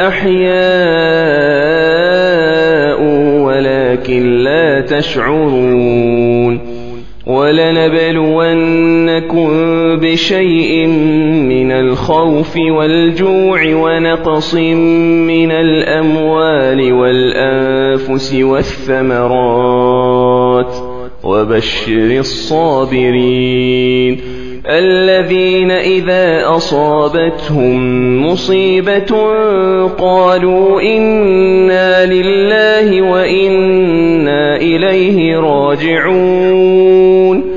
أحياء ولكن لا تشعرون وَلَنَبْلُوَنَّكُم بِشَيْءٍ مِّنَ الْخَوْفِ وَالْجُوعِ وَنَقْصٍ مِّنَ الْأَمْوَالِ وَالْأَنفُسِ وَالثَّمَرَاتِ وَبَشِّرِ الصَّابِرِينَ الَّذِينَ إِذَا أَصَابَتْهُم مُّصِيبَةٌ قَالُوا إِنَّا لِلَّهِ وَإِنَّا إِلَيْهِ راجعون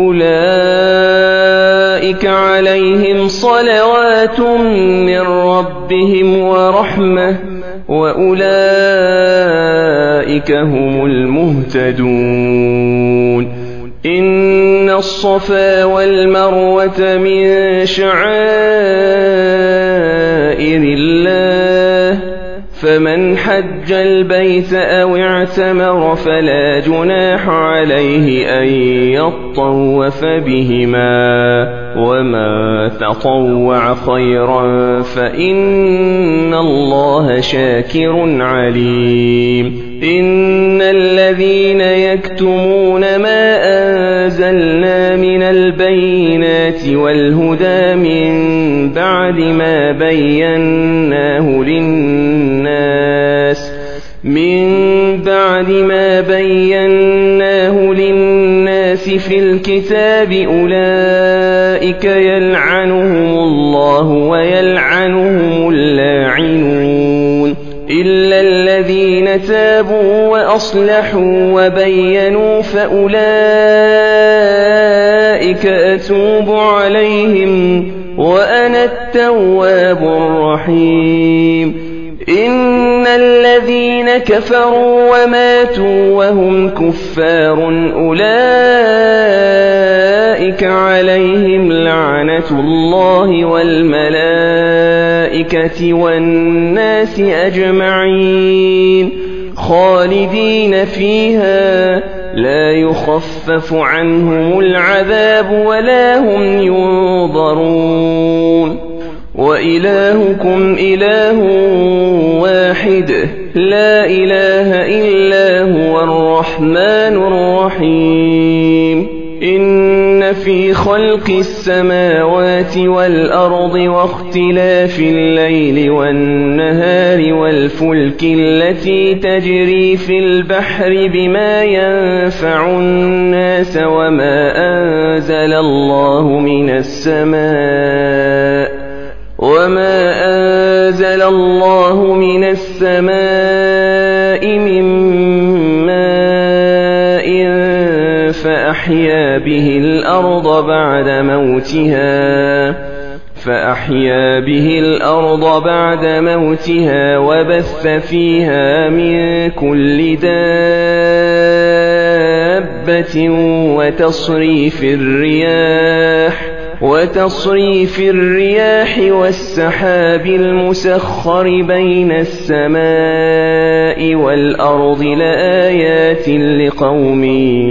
أُولَئِكَ عَلَيْهِمْ صَلَوَاتٌ مِّن رَّبِّهِمْ وَرَحْمَةٌ وَأُولَئِكَ هُمُ الْمُهْتَدُونَ إِنَّ الصَّفَا وَالْمَرْوَةَ مِن شَعَائِرِ اللَّهِ فَمَنْ حَجَّ الْبَيْتَ أَوِ اعْتَمَرَ فَلَا جُنَاحَ عَلَيْهِ أَن يَطَّوَّفَ بِهِمَا وَمَن تَطَوَّعَ خَيْرًا فَإِنَّ اللَّهَ شَاكِرٌ عَلِيمٌ إِنَّ الَّذِينَ يَكْتُمُونَ مَا أَنزَلْنَا مِنَ الْبَيِّنَاتِ وَالْهُدَىٰ مِن بَعْدِ مَا بَيَّنَّاهُ لِلنَّاسِ مِن بَعْدِ مَا بَيَّنَّاهُ لِلنَّاسِ فِي الْكِتَابِ أُولَٰئِكَ يَلْعَنُهُمُ اللَّهُ وَيَلْعَنُهُمُ اللاعنون إِلَّا الَّذِينَ تَابُوا وَأَصْلَحُوا وَبَيَّنُوا فَأُولَٰئِكَ أَتُوبُ عَلَيْهِمْ وَأَنَا التَّوَّابُ الرَّحِيمُ إِنَّ الَّذِينَ كَفَرُوا وَمَاتُوا وَهُمْ كُفَّارٌ أُولَٰئِكَ عَلَيْهِمْ لَعْنَةُ اللَّهِ وَالْمَلَائِكَةِ وَالنَّاسِ أَجْمَعِينَ خَالِدِينَ فِيهَا لَا يُخَفَّفُ عَنْهُمُ الْعَذَابُ وَلَا هُمْ يُنظَرُونَ وَإِلَٰهُكُمْ إِلَٰهٌ وَاحِدٌ لَّا إِلَٰهَ إِلَّا هُوَ الرَّحْمَٰنُ الرَّحِيمُ إِنَّ فِي خَلْقِ السَّمَاوَاتِ وَالْأَرْضِ وَاخْتِلَافِ اللَّيْلِ وَالنَّهَارِ وَالْفُلْكِ الَّتِي تَجْرِي فِي الْبَحْرِ بِمَا يَنفَعُ النَّاسَ وَمَا أَنزَلَ اللَّهُ مِنَ السَّمَاءِ وَمَا أَنزَلَ اللَّهُ مِنَ السَّمَاءِ مِن مَّاءٍ فَأَحْيَا بِهِ الْأَرْضَ بَعْدَ مَوْتِهَا فَأَحْيَا بِهِ الْأَرْضَ بَعْدَ مَوْتِهَا وَبَثَّ فِيهَا مِن كُلِّ دَابَّةٍ وَتَصْرِيفِ الرِّيَاحِ وتصريف الرياح والسحاب المسخر بين السماء والأرض لآيات لقوم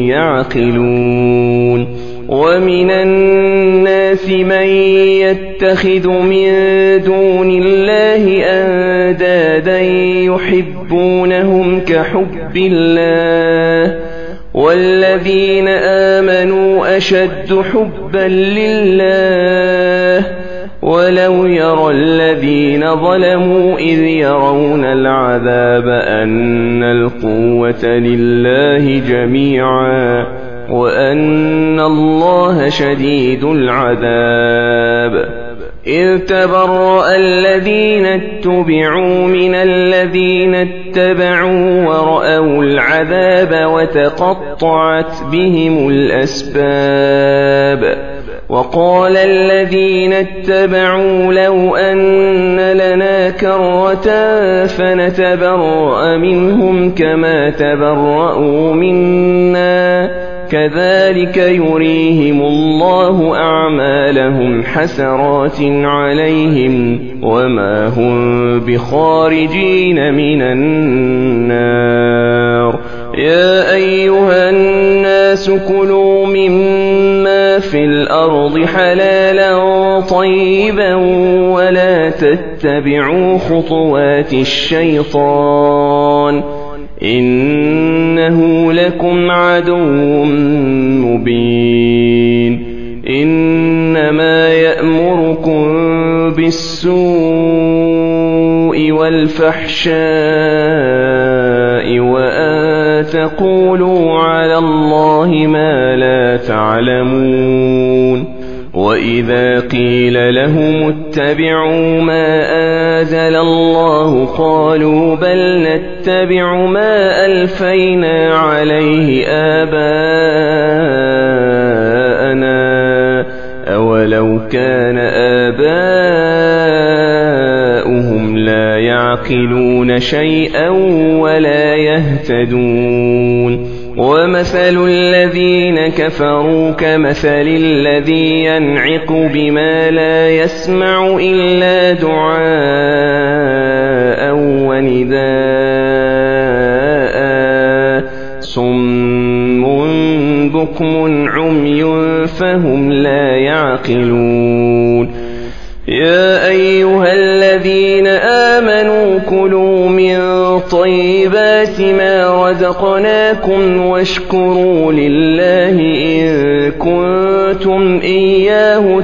يعقلون ومن الناس من يتخذ من دون الله أندادا يحبونهم كحب الله وَالَّذِينَ آمَنُوا أَشَدُّ حُبًّا لِّلَّهِ وَلَوْ يَرَى الَّذِينَ ظَلَمُوا إِذْ يَرَوْنَ الْعَذَابَ أَنَّ الْقُوَّةَ لِلَّهِ جَمِيعًا وَأَنَّ اللَّهَ شَدِيدُ الْعَذَابِ إِذْ تَبَرَّأَ الَّذِينَ اتُّبِعُوا مِنَ الَّذِينَ اتَّبَعُوا وَرَأَوُا الْعَذَابَ وَتَقَطَّعَتْ بِهِمُ الْأَسْبَابُ وَقَالَ الَّذِينَ اتَّبَعُوا لَوْ أَنَّ لَنَا كَرَّةً فَنَتَبَرَّأَ مِنْهُمْ كَمَا تَبَرَّءُوا مِنَّا كَذَلِكَ يُرِيهِمُ اللَّهُ أَعْمَالَهُمْ حَسَرَاتٍ عَلَيْهِمْ وَمَا هُمْ بِخَارِجِينَ مِنَ النَّارِ يَا أَيُّهَا النَّاسُ كُلُوا مِمَّا فِي الْأَرْضِ حَلَالًا طَيِّبًا وَلَا تَتَّبِعُوا خُطُوَاتِ الشَّيْطَانِ إنه لكم عدو مبين إنما يأمركم بالسوء والفحشاء وأن تقولوا على الله ما لا تعلمون وإذا قيل لهم اتبعوا ما أنزل الله قالوا بل نتبع ما ألفينا عليه آباءنا أولو كان آباؤهم لا يعقلون شيئا ولا يهتدون ومثل الذين كفروا كمثل الذي ينعق بما لا يسمع إلا دعاء ونداء صم بكم عمي فهم لا يعقلون يا أيها الذين آمنوا كلوا من طيبات ما رزقناكم واشكروا لله إن كنتم إياه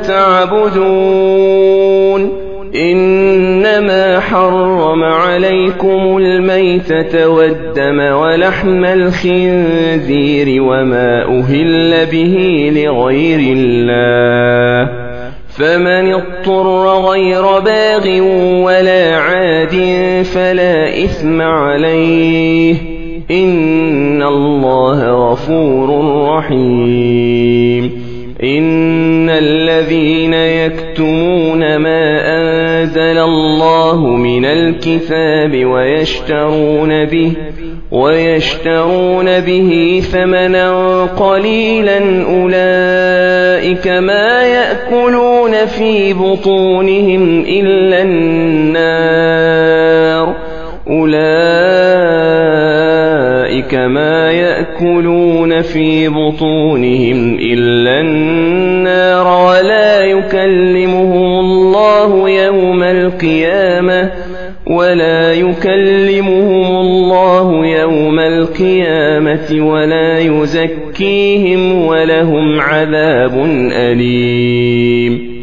تعبدون إنما حرم عليكم الميتة والدم ولحم الخنزير وما أهل به لغير الله فمن اضطر غير باغ ولا عاد فلا إثم عليه إن الله غفور رحيم إن الذين يكتمون ما أنزل الله من الكتاب ويشترون به ويشترون به ثمنا قليلا أولئك ما يأكلون في بطونهم إلا النار أولئك ما يأكلون في بطونهم إلا النار ولا يكلمهم الله يوم القيامة ولا يكلمهم الله يوم القيامة ولا يزكيهم ولهم عذاب أليم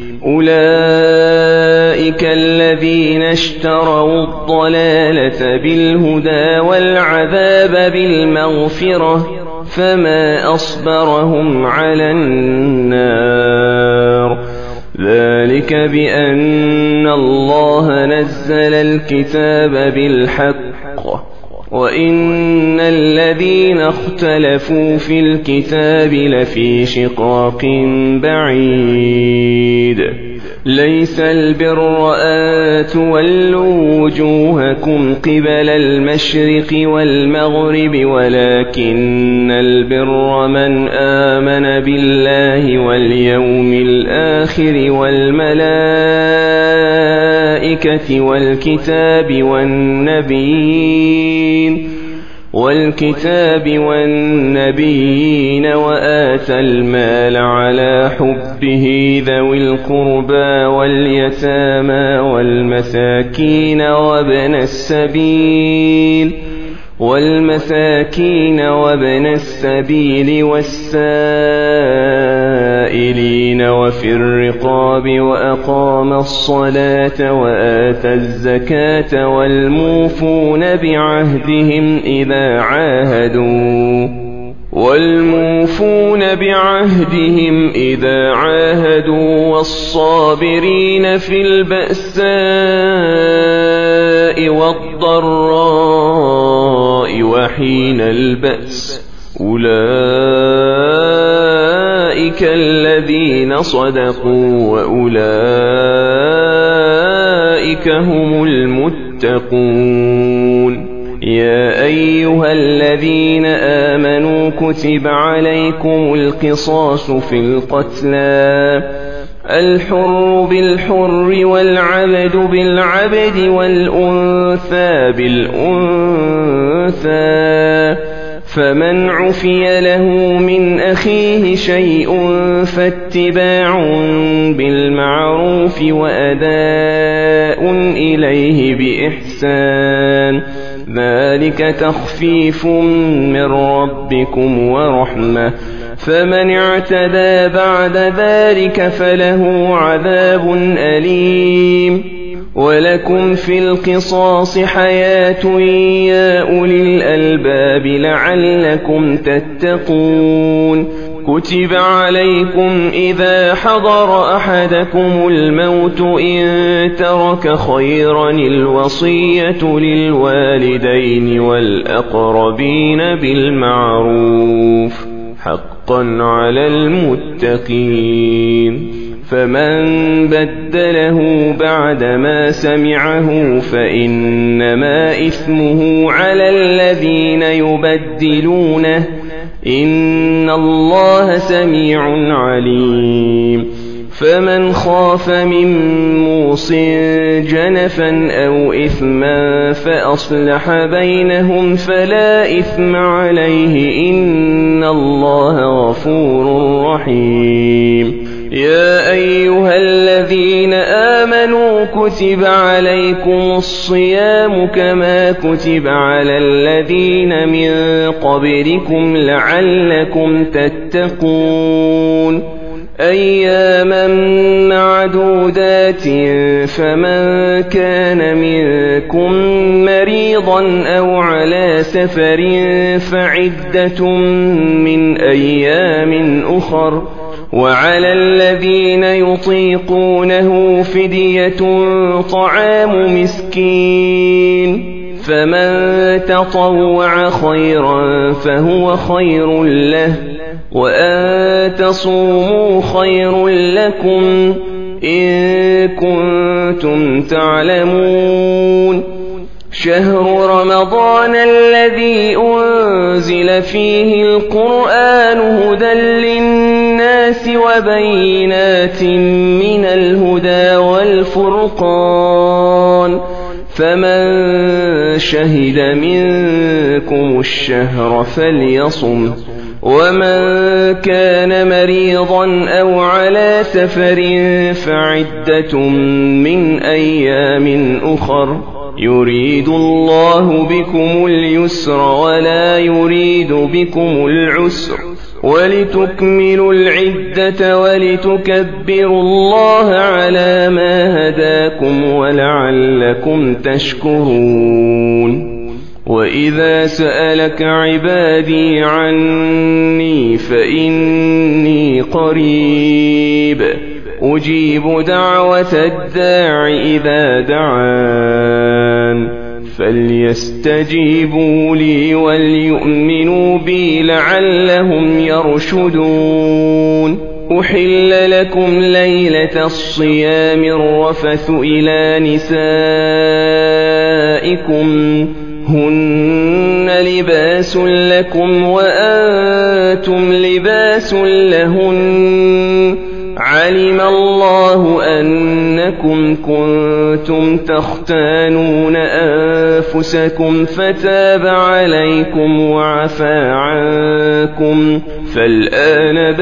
أولئك الذين اشتروا الضلالة بالهدى والعذاب بالمغفرة فما أصبرهم على النار ذلك بأن الله نزل الكتاب بالحق وإن الذين اختلفوا في الكتاب لفي شقاق بعيد ليس البر أن تولوا وجوهكم قبل المشرق والمغرب ولكن البر من آمن بالله واليوم الآخر والملائكة والكتاب والنبيين والكتاب والنبيين وآتى المال على حبه ذوي القربى واليتامى والمساكين وابن السبيل والمساكين وابن السبيل والسائلين وفي الرقاب وأقام الصلاة وآتى الزكاة والموفون بعهدهم إذا عاهدوا والموفون بعهدهم إذا عاهدوا والصابرين في البأساء والضراء وحين البأس أولئك الذين صدقوا وأولئك هم المتقون يا أيها الذين آمنوا كتب عليكم القصاص في القتلى الحر بالحر والعبد بالعبد والأنثى بالأنثى فمن عفي له من أخيه شيء فاتباع بالمعروف وأداء إليه بإحسان ذلك ذلك تخفيف من ربكم ورحمة، فمن اعتدى بعد ذلك فله عذاب أليم. ولكم في القصاص حياة يا أولي الألباب لعلكم تتقون. كتب عليكم إذا حضر أحدكم الموت إن ترك خيرا الوصية للوالدين والأقربين بالمعروف حقا على المتقين. فمن بدله بعدما سمعه فإنما إثمه على الذين يبدلونه، إن الله سميع عليم. فمن خاف من موص جنفا أو إثما فأصلح بينهم فلا إثم عليه، إن الله غفور رحيم. يا أيها الذين آمنوا كتب عليكم الصيام كما كتب على الذين من قبلكم لعلكم تتقون. أياما معدودات، فمن كان منكم مريضا أو على سفر فعدة من أيام أخر، وعلى الذين يطيقونه فدية طعام مسكين، فمن تطوع خيرا فهو خير له، وأن تصوموا خير لكم إن كنتم تعلمون. شهر رمضان الذي أنزل فيه القرآن هدى للناس وبينات من الهدى والفرقان، فمن شهد منكم الشهر فليصم، ومن كان مريضا أو على سفر فعدة من أيام أخر، يريد الله بكم اليسر ولا يريد بكم العسر، ولتكملوا العدة ولتكبروا الله على ما هداكم ولعلكم تشكرون. وإذا سألك عبادي عني فإني قريب أجيب دعوة الداع إذا دعان، فليستجيبوا لي وليؤمنوا بي لعلهم يرشدون. أحل لكم ليلة الصيام الرفث إلى نسائكم هن لباس لكم وأنتم لباس لهن، علم الله أنكم كنتم تختانون أنفسكم فتاب عليكم وعفى عنكم، فالآن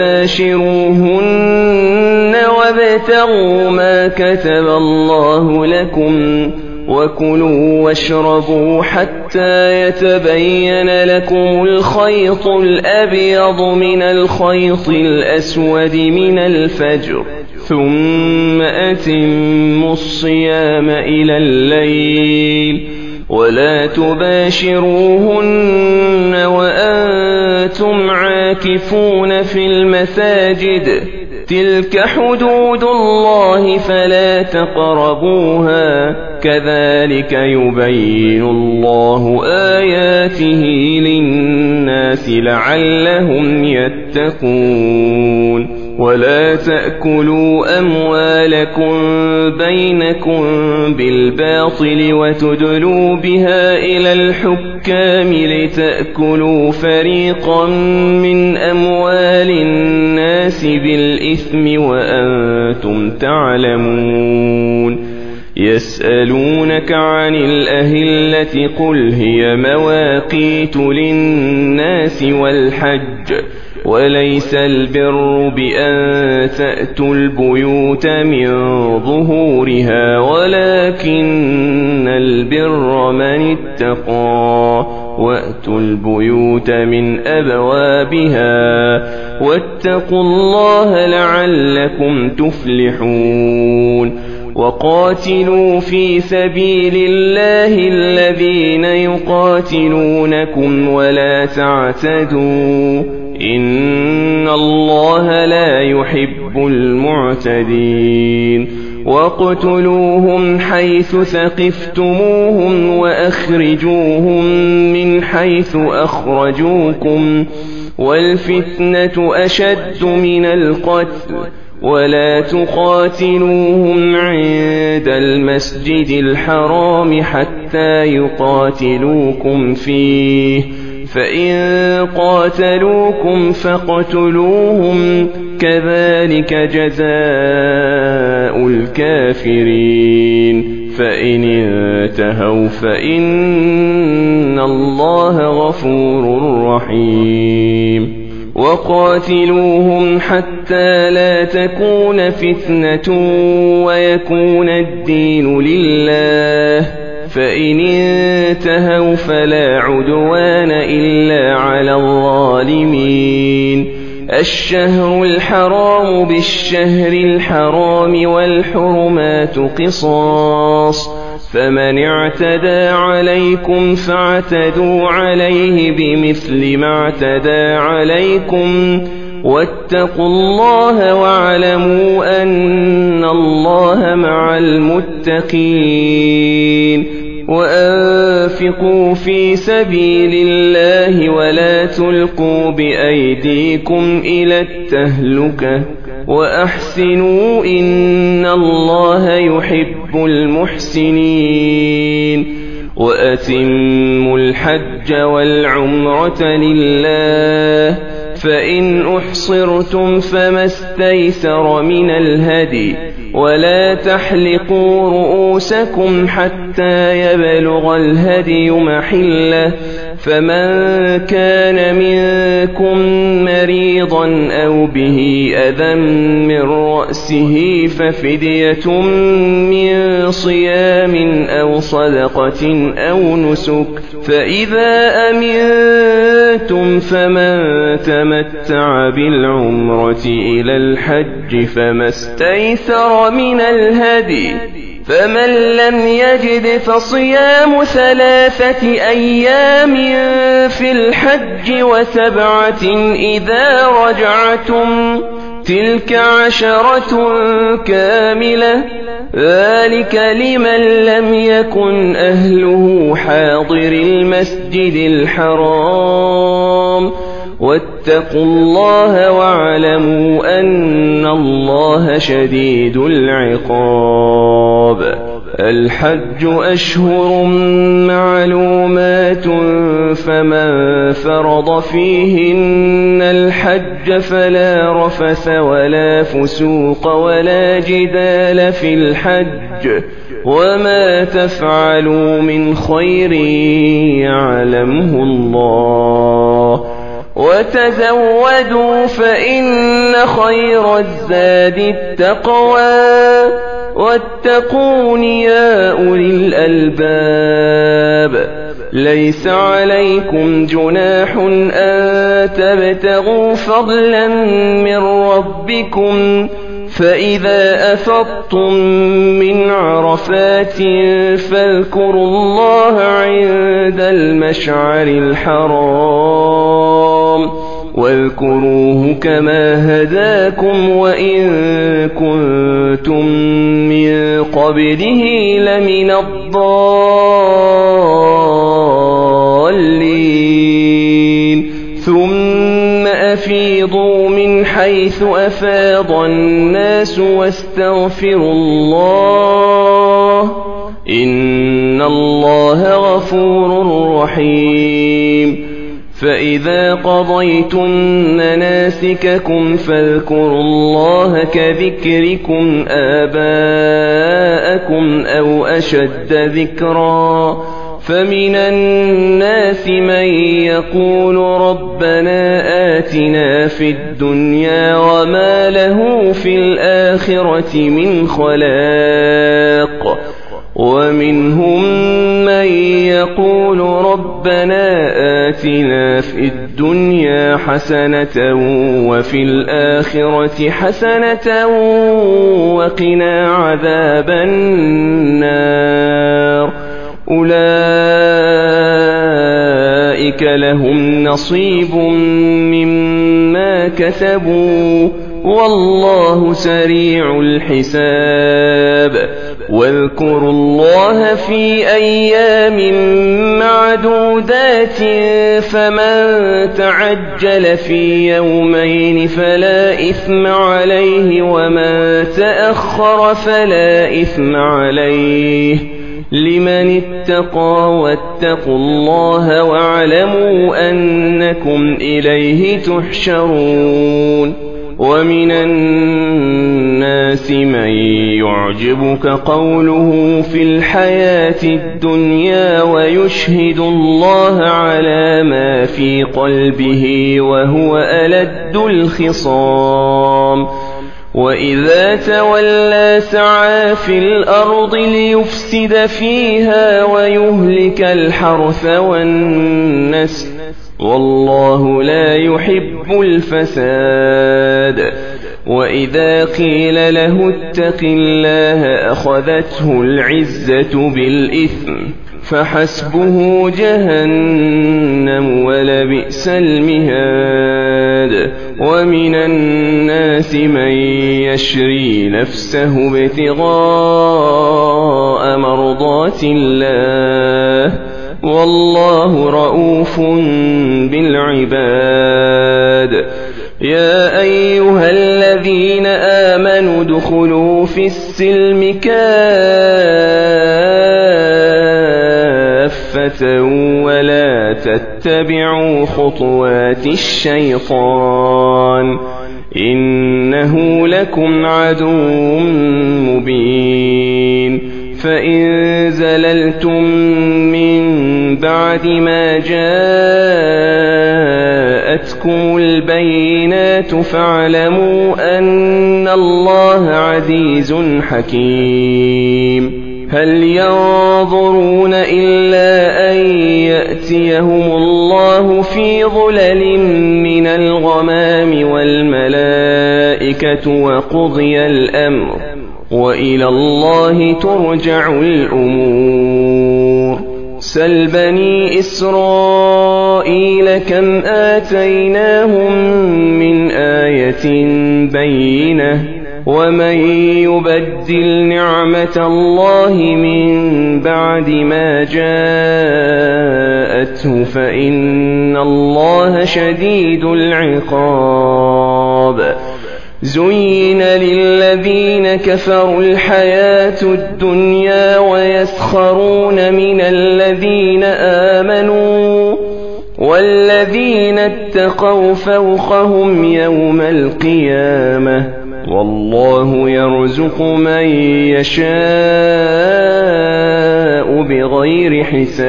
باشروهن وابتغوا ما كتب الله لكم، وكلوا واشربوا حتى يتبين لكم الخيط الأبيض من الخيط الأسود من الفجر، ثم أتموا الصيام إلى الليل، ولا تباشروهن وأنتم عاكفون في المساجد، تلك حدود الله فلا تقربوها، كذلك يبين الله آياته للناس لعلهم يتقون. ولا تأكلوا أموالكم بينكم بالباطل وتدلوا بها إلى الحكام لتأكلوا فريقا من أموال الناس بالإثم وأنتم تعلمون. يسألونك عن الأهلة قل هي مواقيت للناس والحج، وليس البر بأن تأتوا البيوت من ظهورها ولكن البر من اتقى وأتوا البيوت من أبوابها واتقوا الله لعلكم تفلحون وقاتلوا في سبيل الله الذين يقاتلونكم ولا تعتدوا إن الله لا يحب المعتدين واقتلوهم حيث ثقفتموهم وأخرجوهم من حيث أخرجوكم والفتنة أشد من القتل ولا تقاتلوهم عند المسجد الحرام حتى يقاتلوكم فيه فإن قاتلوكم فاقتلوهم كذلك جزاء الكافرين فإن انتهوا فإن الله غفور رحيم وقاتلوهم حتى لا تكون فتنة ويكون الدين لله فإن انتهوا فلا عدوان إلا على الظالمين الشهر الحرام بالشهر الحرام والحرمات قصاص فمن اعتدى عليكم فاعتدوا عليه بمثل ما اعتدى عليكم واتقوا الله واعلموا أن الله مع المتقين وأنفقوا في سبيل الله ولا تلقوا بأيديكم إلى التهلكة وأحسنوا إن الله يحب المحسنين وأتموا الحج والعمرة لله فإن أحصرتم فما استيسر من الهدي ولا تحلقوا رؤوسكم حتى يبلغ الهدي محله فمن كان منكم مريضا أو به أذى من رأسه ففدية من صيام أو صدقة أو نسك فإذا أمنتم فمن تمتع بالعمرة إلى الحج فما استيسر من الهدي فمن لم يجد فصيام ثلاثة أيام في الحج وسبعة إذا رجعتم تلك عشرة كاملة ذلك لمن لم يكن أهله حاضر المسجد الحرام واتقوا الله واعلموا أن الله شديد العقاب الحج أشهر معلومات فمن فرض فيهن الحج فلا رفث ولا فسوق ولا جدال في الحج وما تفعلوا من خير يعلمه الله وتزودوا فإن خير الزاد التقوى واتقون يا أولي الألباب ليس عليكم جناح أن تبتغوا فضلا من ربكم فإذا أفضتم من عرفات فاذكروا الله عند المشعر الحرام واذكروه كما هداكم وإن كنتم من قبله لمن الضالين ثم أفيضوا من حيث أفاض الناس واستغفروا الله إن الله غفور رحيم فإذا قضيتم مناسككم فاذكروا الله كذكركم آباءكم أو أشد ذكرا فمن الناس من يقول ربنا آتنا في الدنيا وما له في الآخرة من خلاق ومنهم من يقول ربنا آتنا في الدنيا حسنة وفي الآخرة حسنة وقنا عذاب النار أولئك لهم نصيب مما كسبوا والله سريع الحساب واذكروا الله في أيام معدودات فمن تعجل في يومين فلا إثم عليه ومن تأخر فلا إثم عليه لمن اتقى واتقوا الله واعلموا أنكم إليه تحشرون ومن الناس من يعجبك قوله في الحياة الدنيا ويشهد الله على ما في قلبه وهو ألد الخصام وإذا تولى سعى في الأرض ليفسد فيها ويهلك الحرث والنسل والله لا يحب الفساد وإذا قيل له اتق الله أخذته العزة بالإثم فحسبه جهنم ولبئس المهاد ومن الناس من يشري نفسه ابتغاء مرضات الله والله رؤوف بالعباد يا أيها الذين آمنوا ادخلوا في السلم كافة ولا تتبعوا خطوات الشيطان إنه لكم عدو مبين فإن زللتم من بعد ما جاءتكم البينات فاعلموا أن الله عزيز حكيم هل ينظرون إلا أن يأتيهم الله في ظلل من الغمام والملائكة وقضي الأمر وإلى الله ترجع الأمور سل بني إسرائيل كم آتيناهم من آية بينة ومن يبدل نعمة الله من بعد ما جاءته فإن الله شديد العقاب زين للذين كفروا الحياة الدنيا ويسخرون من الذين آمنوا والذين اتقوا فوقهم يوم القيامة والله يرزق من يشاء بغير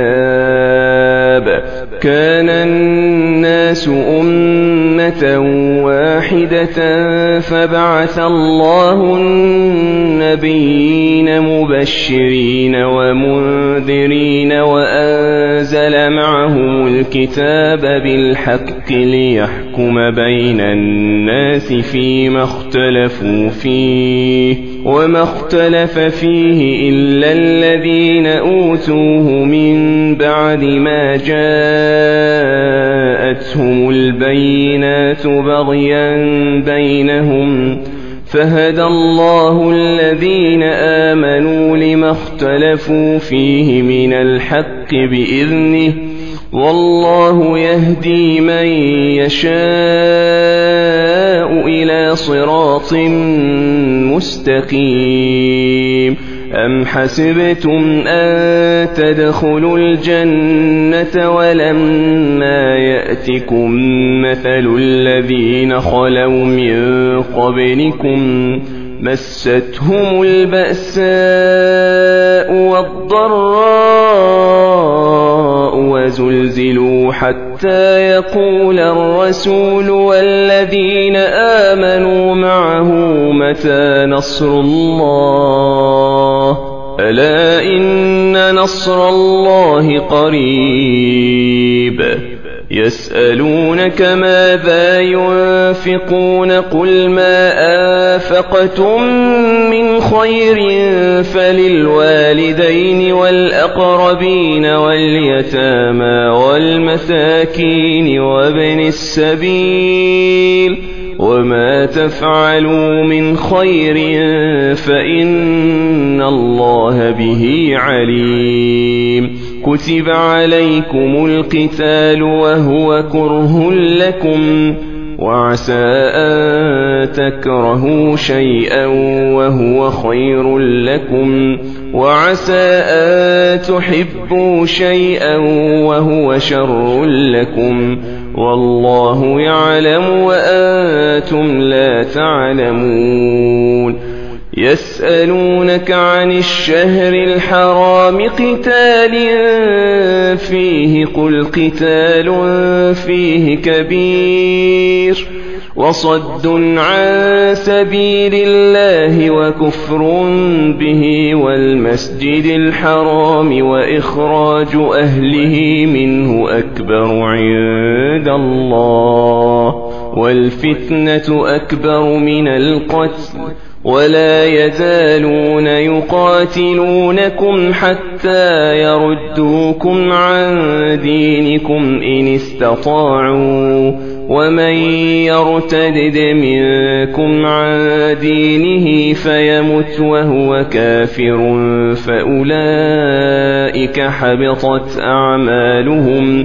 حساب كان الناس أمة واحدة فبعث الله النبيين مبشرين ومنذرين وأنزل معهم الكتاب بالحق ليحكم بين الناس فيما اختلفوا فيه وما اختلف فيه إلا الذين أوتوه من بعد ما جاءتهم البينات بغيا بينهم فهدى الله الذين آمنوا لما اختلفوا فيه من الحق بإذنه والله يهدي من يشاء إلى صراط مستقيم أم حسبتم أن تدخلوا الجنة ولما يأتكم مثل الذين خلوا من قبلكم مستهم البأساء والضراء وزلزلوا حتى يقول الرسول والذين آمنوا معه متى نصر الله ألا إن نصر الله قريب يسألونك ماذا ينفقون قل ما أنفقتم من خير فللوالدين والأقربين واليتامى والمساكين وابن السبيل وما تفعلوا من خير فإن الله به عليم كتب عليكم القتال وهو كره لكم وعسى أن تكرهوا شيئا وهو خير لكم وعسى أن تحبوا شيئا وهو شر لكم والله يعلم وأنتم لا تعلمون يسألونك عن الشهر الحرام قتال فيه قل قتال فيه كبير وصد عن سبيل الله وكفر به والمسجد الحرام وإخراج أهله منه أكبر عند الله والفتنة أكبر من القتل ولا يزالون يقاتلونكم حتى يردوكم عن دينكم إن استطاعوا ومن يرتدد منكم عن دينه فيمت وهو كافر فأولئك حبطت أعمالهم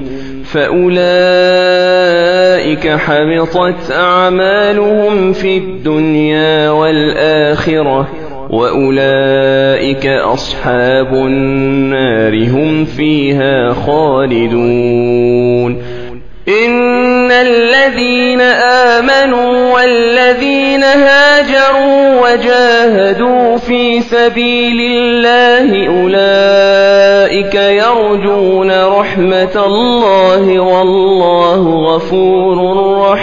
فأولئك حبطت أعمالهم في الدنيا والآخرة وأولئك أصحاب النار هم فيها خالدون إن الذين آمنوا والذين هاجروا وجاهدوا في سبيل الله أولئك يرجون رحمة الله والله غفور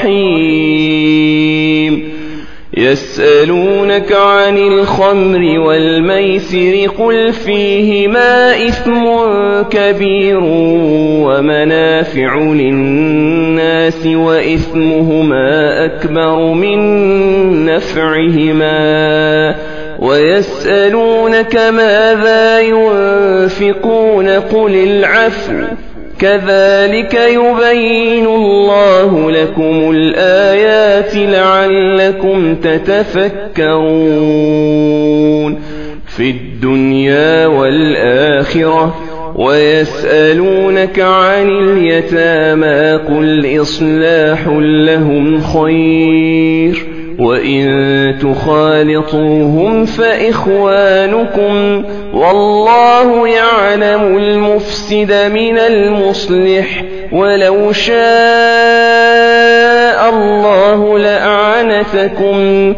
رحيم يسألونك عن الخمر والميسر قل فيهما إثم كبير ومنافع للناس وإثمهما أكبر من نفعهما ويسألونك ماذا ينفقون قل العفو كذلك يبين الله لكم الآيات لعلكم تتفكرون في الدنيا والآخرة ويسألونك عن اليتامى قل إصلاح لهم خير وإن تخالطوهم فإخوانكم والله يعلم المفسد من المصلح ولو شاء الله لأعنتكم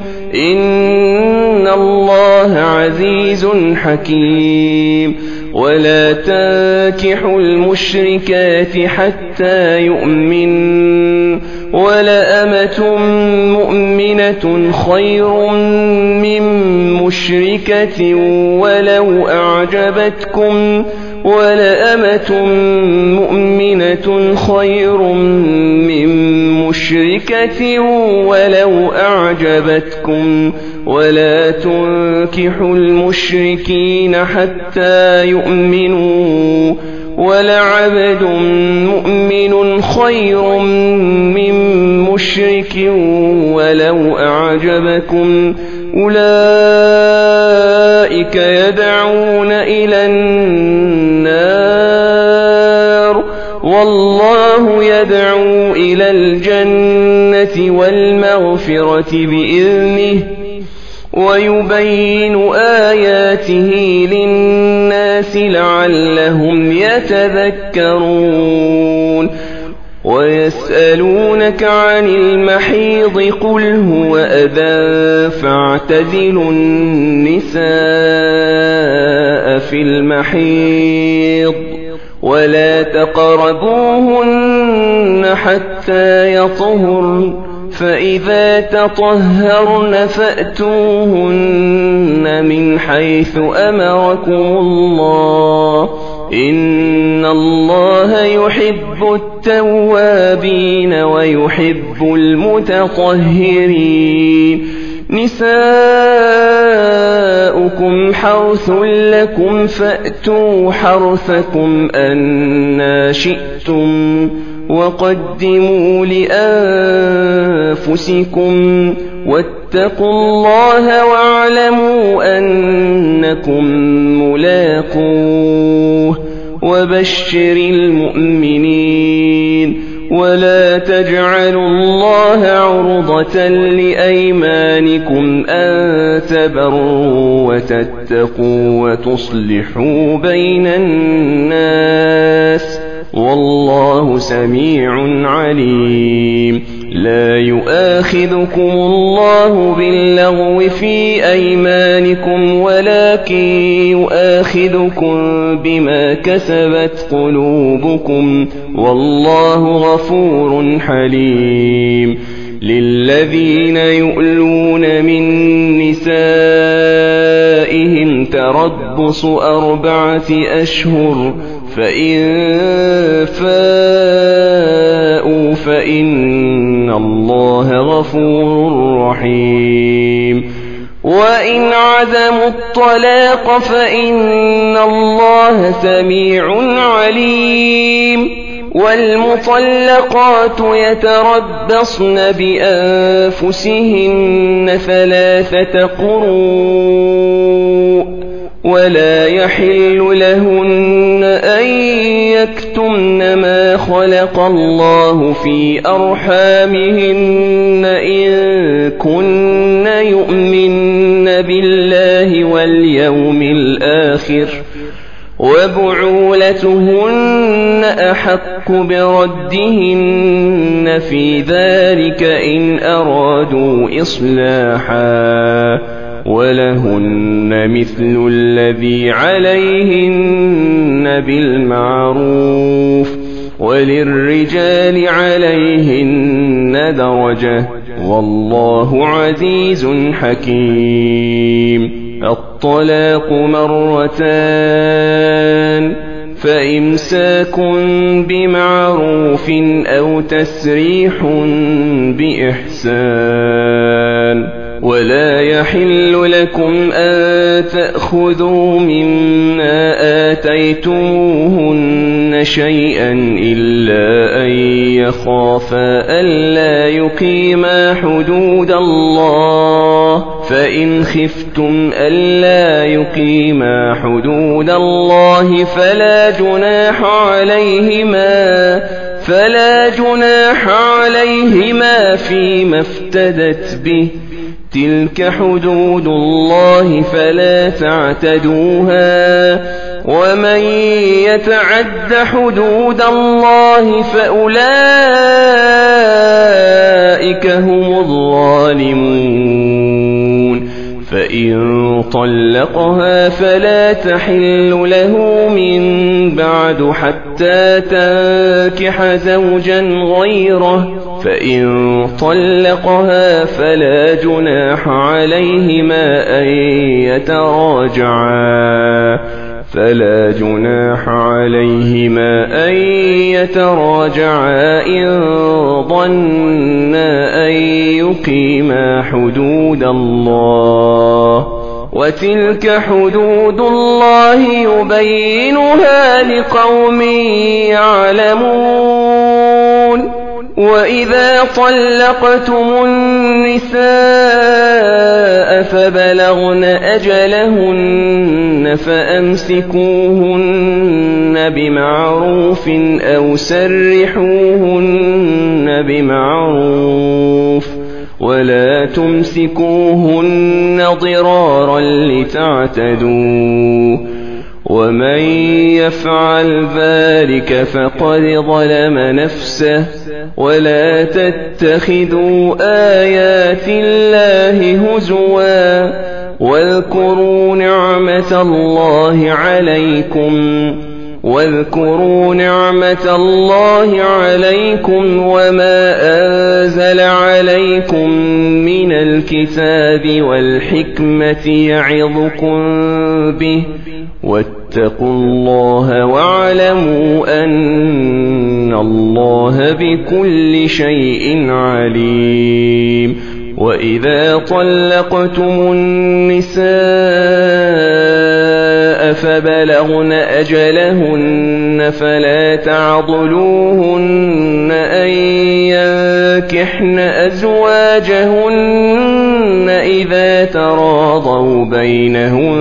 إن الله عزيز حكيم ولا تنكحوا المشركات حتى يؤمنوا ولأمة مؤمنة خير من مشركة ولو أعجبتكم ولأمة مؤمنة خير من مشركة ولو أعجبتكم ولا تنكحوا المشركين حتى يؤمنوا ولعبد مؤمن خير من مشرك ولو أعجبكم أولئك يدعون إلى النار والله يدعو إلى الجنة والمغفرة بإذنه ويبين آياته للناس لعلهم يتذكرون ويسألونك عن المحيض قل هو أذى فاعتزلوا النساء في المحيض ولا تقربوهن حتى يطهرن فإذا تطهرن فأتوهن من حيث أمركم الله إن الله يحب التوابين ويحب المتطهرين نساؤكم حرث لكم فأتوا حرثكم أنى شئتم وقدموا لأنفسكم واتقوا الله واعلموا أنكم ملاقوه وبشر المؤمنين ولا تجعلوا الله عرضة لأيمانكم أن تبروا وتتقوا وتصلحوا بين الناس والله سميع عليم لا يؤاخذكم الله باللغو في أيمانكم ولكن يؤاخذكم بما كسبت قلوبكم والله غفور حليم للذين يؤلون من نسائهم تربص أربعة أشهر فإن فاءوا فإن الله غفور رحيم وإن عزموا الطلاق فإن الله سميع عليم والمطلقات يتربصن بأنفسهن ثلاثة قروء ولا يحل لهن أن يكتمن ما خلق الله في أرحامهن إن كن يؤمن بالله واليوم الآخر وبعولتهن أحق بردهن في ذلك إن أرادوا إصلاحا ولهن مثل الذي عليهن بالمعروف وللرجال عليهن درجة والله عزيز حكيم الطلاق مرتان فإمساك بمعروف أو تسريح بإحسان ولا يحل لكم أن تأخذوا مما آتيتموهن شيئا إلا أن يخافا ألا يقيما حدود الله فإن خفتم ألا يقيما حدود الله فلا جناح عليهما فلا جناح عليهما فيما افتدت به تلك حدود الله فلا تعتدوها ومن يتعد حدود الله فأولئك هم الظالمون فإن طلقها فلا تحل له من بعد حتى تنكح زوجا غيره فإن طلقها فلا جناح عليهما أن يتراجعا فلا جناح عليهما أن يتراجعا إن ظنا أن يقيما حدود الله وتلك حدود الله يبينها لقوم يعلمون وإذا طلقتم النساء فبلغن أجلهن فأمسكوهن بمعروف أو سرحوهن بمعروف ولا تمسكوهن ضرارا لتعتدوا ومن يفعل ذلك فقد ظلم نفسه ولا تتخذوا آيات الله هزوا واذكروا نعمة الله عليكم واذكروا نعمة الله عليكم وما أنزل عليكم من الكتاب والحكمة يعظكم به واتقوا الله واعلموا أن الله بكل شيء عليم. وإذا طلقتم النساء فبلغن أجلهن فلا تعضلوهن أن ينكحن أزواجهن إذا تراضوا بينهم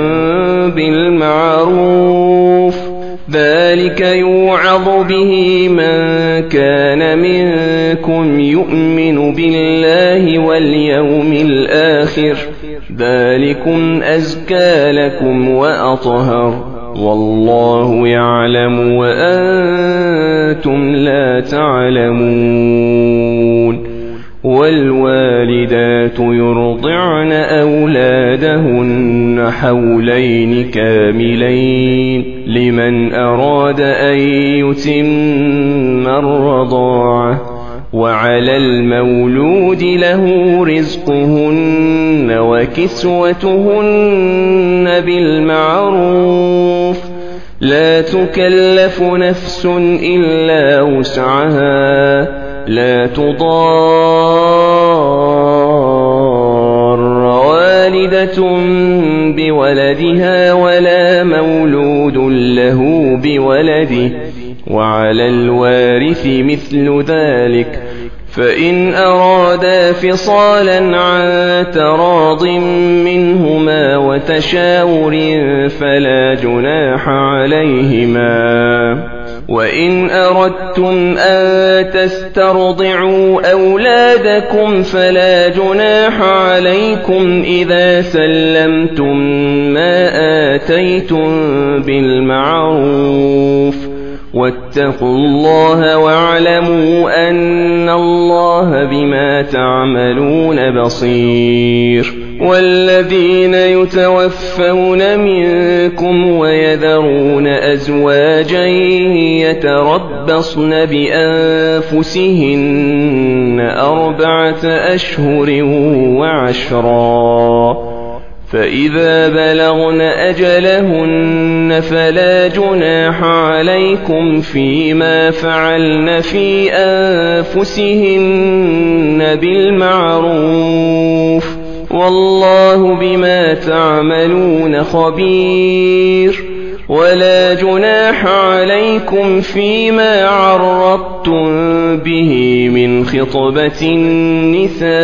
بالمعروف ذلك يوعظ به من كان منكم يؤمن بالله واليوم الآخر ذلكم أزكى لكم وأطهر والله يعلم وأنتم لا تعلمون. والوالدات يرضعن أولادهن حولين كاملين لمن أراد أن يتم الرضاعة وعلى المولود له رزقهن وكسوتهن بالمعروف لا تكلف نفس إلا وسعها لا تضار والدة بولدها ولا مولود له بولده وعلى الوارث مثل ذلك فإن أرادا فصالا عن تراض منهما وتشاور فلا جناح عليهما. وإن أردتم أن تسترضعوا أولادكم فلا جناح عليكم إذا سلمتم ما آتيتم بالمعروف واتقوا الله واعلموا أن الله بما تعملون بصير. والذين يتوفون منكم ويذرون أزواجا يتربصن بأنفسهن أربعة أشهر وعشرا فإذا بلغن أجلهن فلا جناح عليكم فيما فعلن في أنفسهن بالمعروف والله بما تعملون خبير. ولا جناح عليكم فيما عرضتم به من خطبة النساء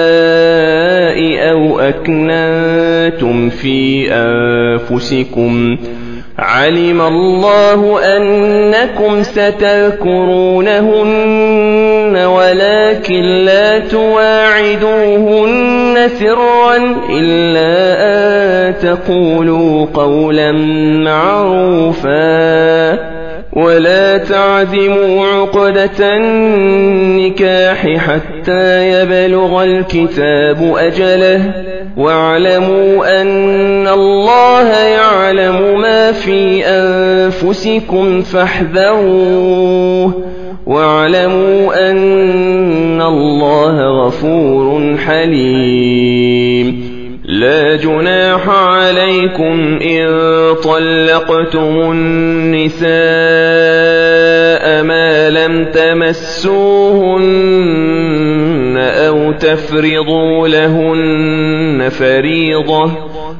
أو أكننتم في أنفسكم علم الله أنكم ستذكرونهن ولكن لا تواعدوهن سرا إلا أن تقولوا قولا معروفا ولا تعزموا عقدة النكاح حتى يبلغ الكتاب أجله واعلموا أن الله يعلم ما في أنفسكم فاحذروه واعلموا أن الله غفور حليم. لا جناح عليكم إن طلقتم النساء ما لم تمسوهن أو تفرضوا لهن فريضة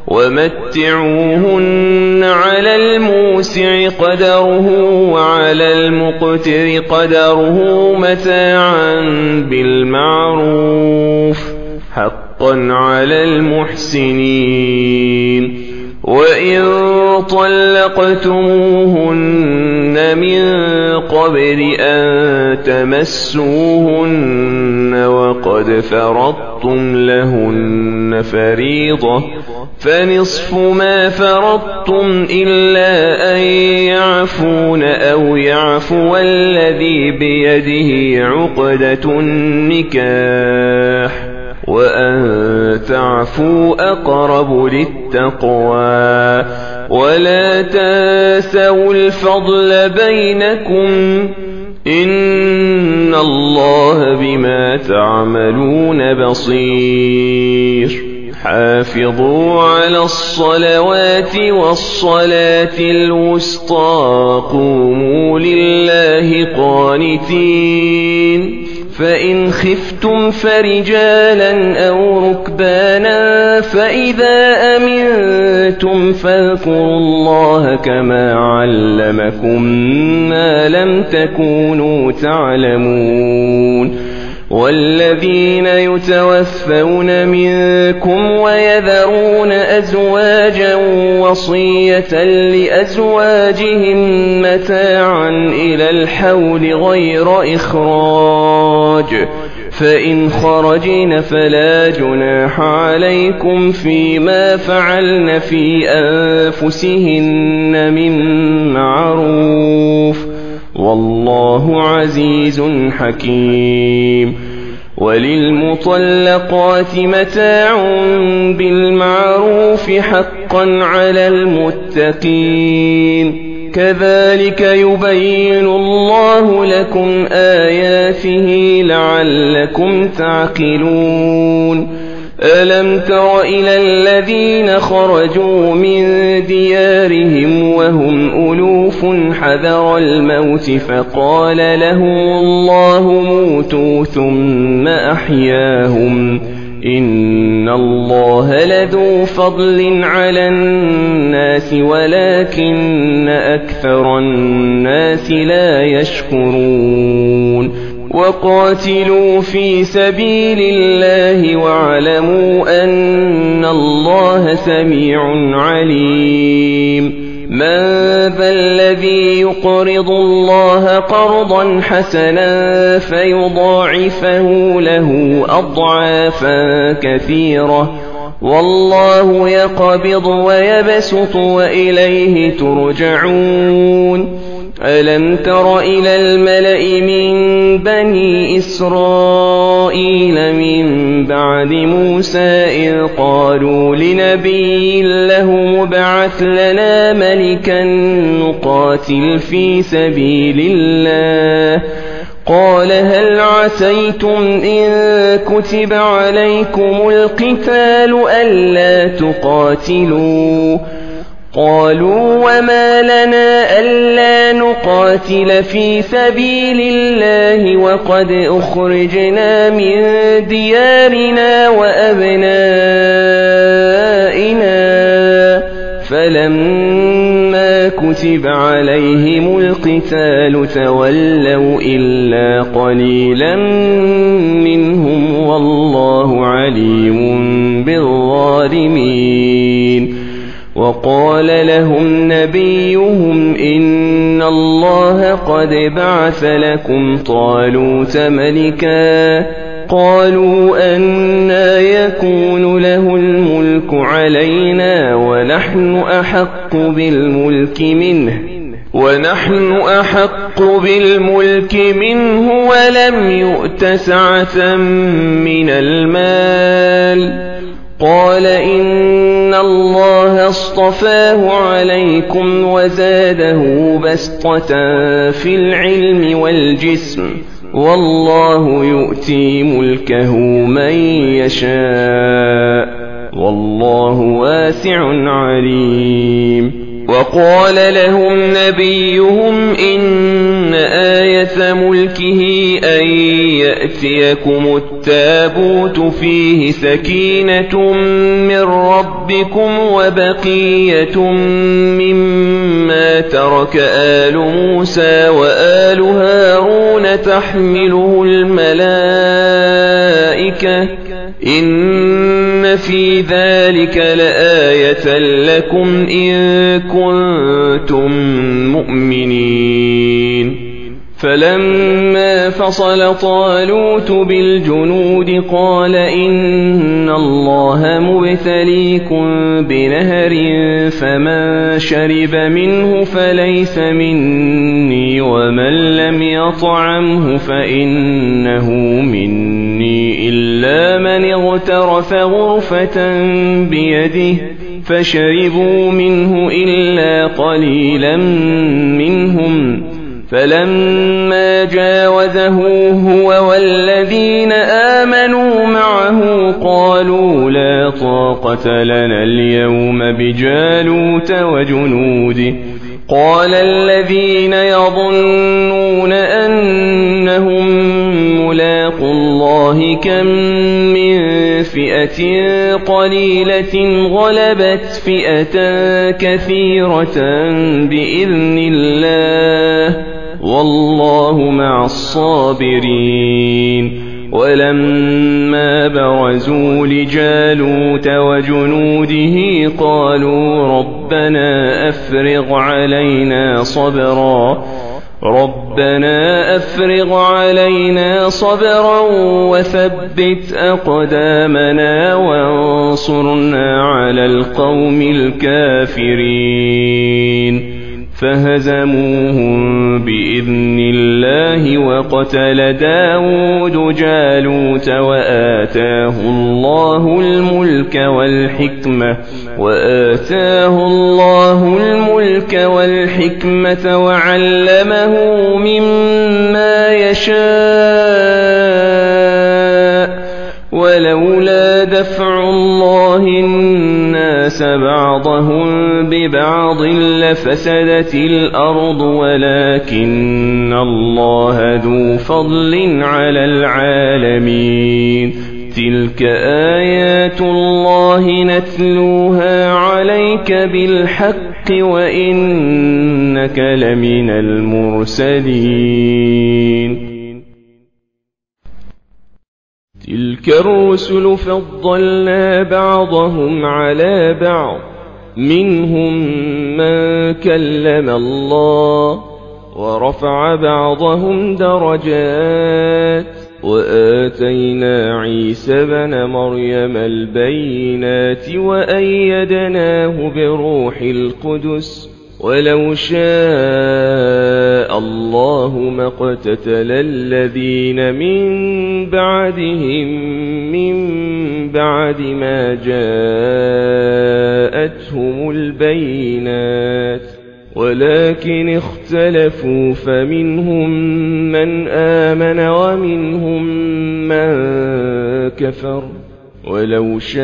ومتعوهن على الموسع قدره وعلى المقتر قدره متاعا بالمعروف حقا على المحسنين. وإن طلقتموهن من قبل أن تمسوهن وقد فرضتم لهن فريضة فنصف ما فرضتم إلا أن يعفون أو يعفو الذي بيده عقدة النكاح وأن تعفوا أقرب للتقوى ولا تنسوا الفضل بينكم إن الله بما تعملون بصير حافظوا على الصلوات والصلاة الوسطى قوموا لله قانتين فإن خفتم فرجالا أو ركبانا فإذا أمنتم فاذكروا الله كما علمكم ما لم تكونوا تعلمون والذين يتوفون منكم ويذرون أزواجا وصية لأزواجهم متاعا إلى الحول غير إخراج فإن خرجن فلا جناح عليكم فيما فعلن في أنفسهن من معروف والله عزيز حكيم وللمطلقات متاع بالمعروف حقا على المتقين كذلك يبين الله لكم آياته لعلكم تعقلون ألم تر إلى الذين خرجوا من ديارهم وهم ألوف حذر الموت فقال لهم الله موتوا ثم أحياهم إن الله لذو فضل على الناس ولكن أكثر الناس لا يشكرون وقاتلوا في سبيل الله واعلموا أن الله سميع عليم من ذا الذي يقرض الله قرضا حسنا فيضاعفه له أضعافا كثيرة والله يقبض ويبسط وإليه ترجعون ألم تر إلى الملأ من بني إسرائيل من بعد موسى إذ قالوا لنبي له مبعث لنا ملكا نقاتل في سبيل الله قال هل عسيتم إن كتب عليكم القتال ألا تقاتلوا قالوا وما لنا ألا نقاتل في سبيل الله وقد أخرجنا من ديارنا وأبنائنا فلما كتب عليهم القتال تولوا إلا قليلا منهم والله عليم بالظالمين وقال لهم نبيهم إن الله قد بعث لكم طالوت ملكا قالوا أنى يكون له الملك علينا ونحن أحق بالملك منه ونحن أحق بالملك منه ولم يؤت سعة من المال قال إن الله اصطفاه عليكم وزاده بسطة في العلم والجسم والله يؤتي ملكه من يشاء والله واسع عليم وقال لهم نبيهم إن آية ملكه أن يأتيكم التابوت فيه سكينة من ربكم وبقية مما ترك آل موسى وآل هارون تحمله الملائكة إن في ذلك لآية لكم إن كنتم مؤمنين فلما فصل طالوت بالجنود قال إن الله مبتليكم بنهر فمن شرب منه فليس مني ومن لم يطعمه فإنه مني إلا من اغترف غرفة بيده فشربوا منه إلا قليلا منهم فلما جاوزه هو والذين آمنوا معه قالوا لا طاقة لنا اليوم بجالوت وجنوده قال الذين يظنون أنهم ملاقو الله كم من فئة قليلة غلبت فئة كثيرة بإذن الله والله مع الصابرين ولما برزوا لجالوت وجنوده قالوا ربنا أفرغ علينا صبرا ربنا أفرغ علينا صبرا وثبت أقدامنا وانصرنا على القوم الكافرين فهزموهم بإذن الله وقتل داود جالوت وآتاه الله الملك والحكمة وآتاه الله الملك والحكمة وعلمه مما يشاء ولولا دفع الله الناس بعضهم ببعض لفسدت الأرض ولكن الله ذو فضل على العالمين تلك آيات الله نتلوها عليك بالحق وإنك لمن المرسلين تلك الرسل فضلنا بعضهم على بعض منهم من كلم الله ورفع بعضهم درجات وآتينا عيسى ابن مريم البينات وأيدناه بروح القدس ولو شاء الله ما اقتتل الذين من بعدهم من بعد ما جاءتهم البينات ولكن اختلفوا فمنهم من آمن ومنهم من كفر ولو شاء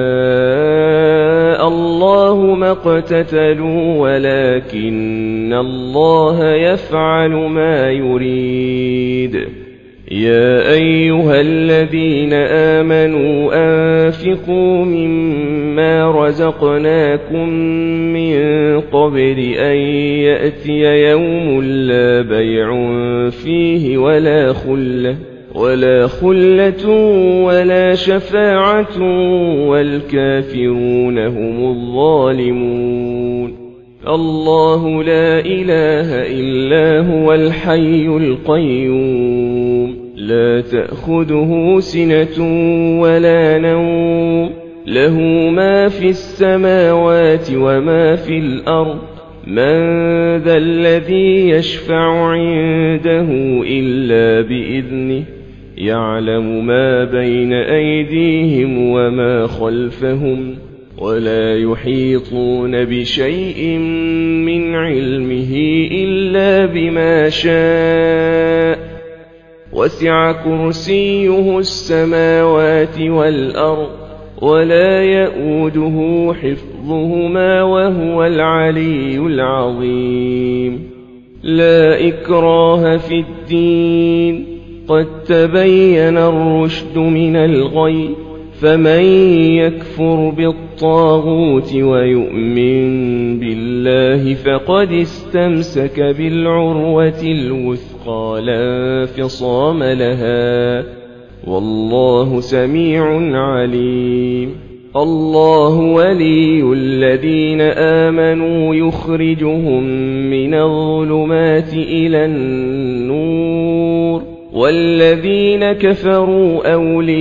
الله ما اقتتلوا ولكن الله يفعل ما يريد يا أيها الذين آمنوا أنفقوا مما رزقناكم من قبل أن يأتي يوم لا بيع فيه ولا خلة ولا خلة ولا شفاعة والكافرون هم الظالمون الله لا إله إلا هو الحي القيوم لا تأخذه سنة ولا نوم له ما في السماوات وما في الأرض من ذا الذي يشفع عنده إلا بإذنه يعلم ما بين أيديهم وما خلفهم ولا يحيطون بشيء من علمه إلا بما شاء وسع كرسيه السماوات والأرض ولا يؤوده حفظهما وهو العلي العظيم لا إكراه في الدين قد تبين الرشد من الغي فمن يكفر بالطاغوت ويؤمن بالله فقد استمسك بالعروة الوثقى لا انفصام لها والله سميع عليم الله ولي الذين آمنوا يخرجهم من الظلمات إلى النور والذين كفروا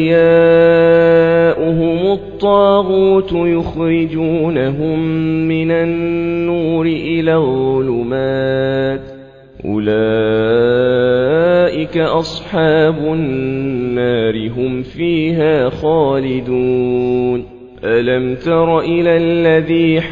أولياؤهم الطاغوت يخرجونهم من النور إلى الظلمات أولئك أصحاب النار هم فيها خالدون ألم تر إلى الذي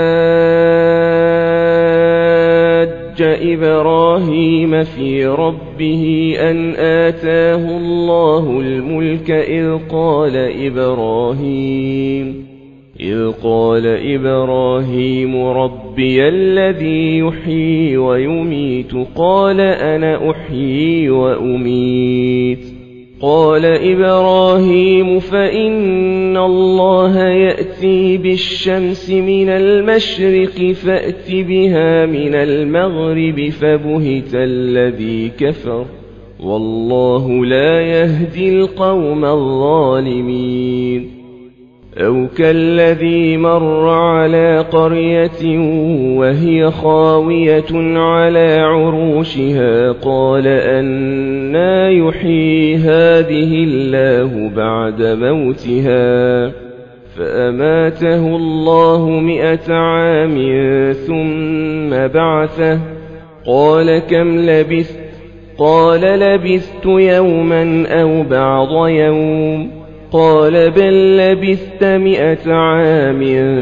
حاج إبراهيم في ربه أن آتاه الله الملك إذ قال إبراهيم إذ قال إبراهيم ربي الذي يحيي ويميت قال أنا أحيي وأميت قال إبراهيم فإن الله يأتي بالشمس من المشرق فأت بها من المغرب فبهت الذي كفر والله لا يهدي القوم الظالمين أو كالذي مر على قرية وهي خاوية على عروشها قال أنى يحيي هذه الله بعد موتها فأماته الله مئة عام ثم بعثه قال كم لبثت قال لبثت يوما أو بعض يوم قال بل لبثت مئة عام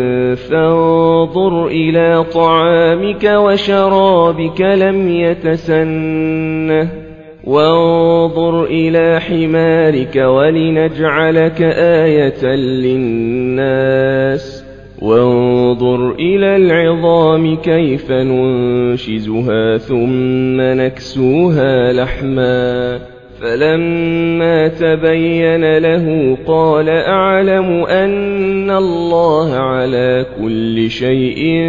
فانظر إلى طعامك وشرابك لم يتسنه وانظر إلى حمارك ولنجعلك آية للناس وانظر إلى العظام كيف ننشزها ثم نكسوها لحما فلما تبين له قال أعلم أن الله على كل شيء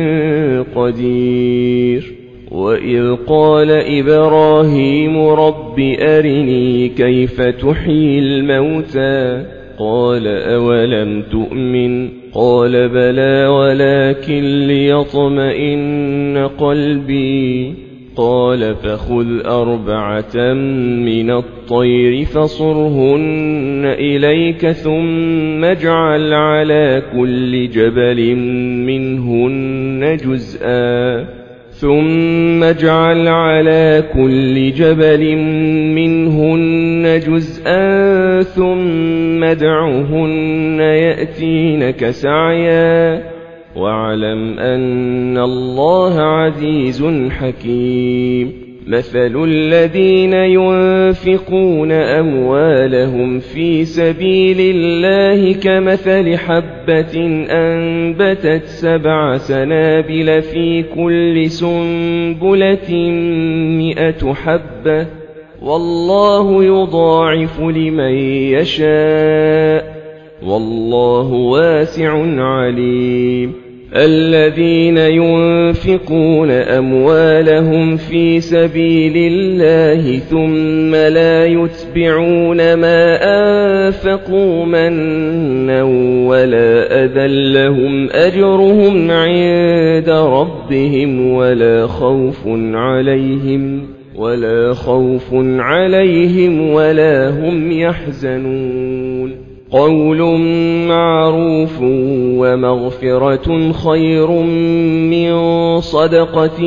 قدير وإذ قال إبراهيم رب أرني كيف تحيي الموتى قال أولم تؤمن قال بلى ولكن ليطمئن قلبي قال فخذ أربعة من الطير فصرهن إليك ثم اجعل على كل جبل منهن جزءا ثم اجعل على كل جبل منهن جزءا ثم ادعهن يأتينك سعيا واعلم أن الله عزيز حكيم مثل الذين ينفقون أموالهم في سبيل الله كمثل حبة أنبتت سبع سنابل في كل سنبلة مئة حبة والله يضاعف لمن يشاء والله واسع عليم الذين ينفقون أموالهم في سبيل الله ثم لا يتبعون ما أنفقوا منا ولا أذى لهم أجرهم عند ربهم ولا خوف عليهم ولا خوف عليهم ولا هم يحزنون قول معروف ومغفرة خير من صدقة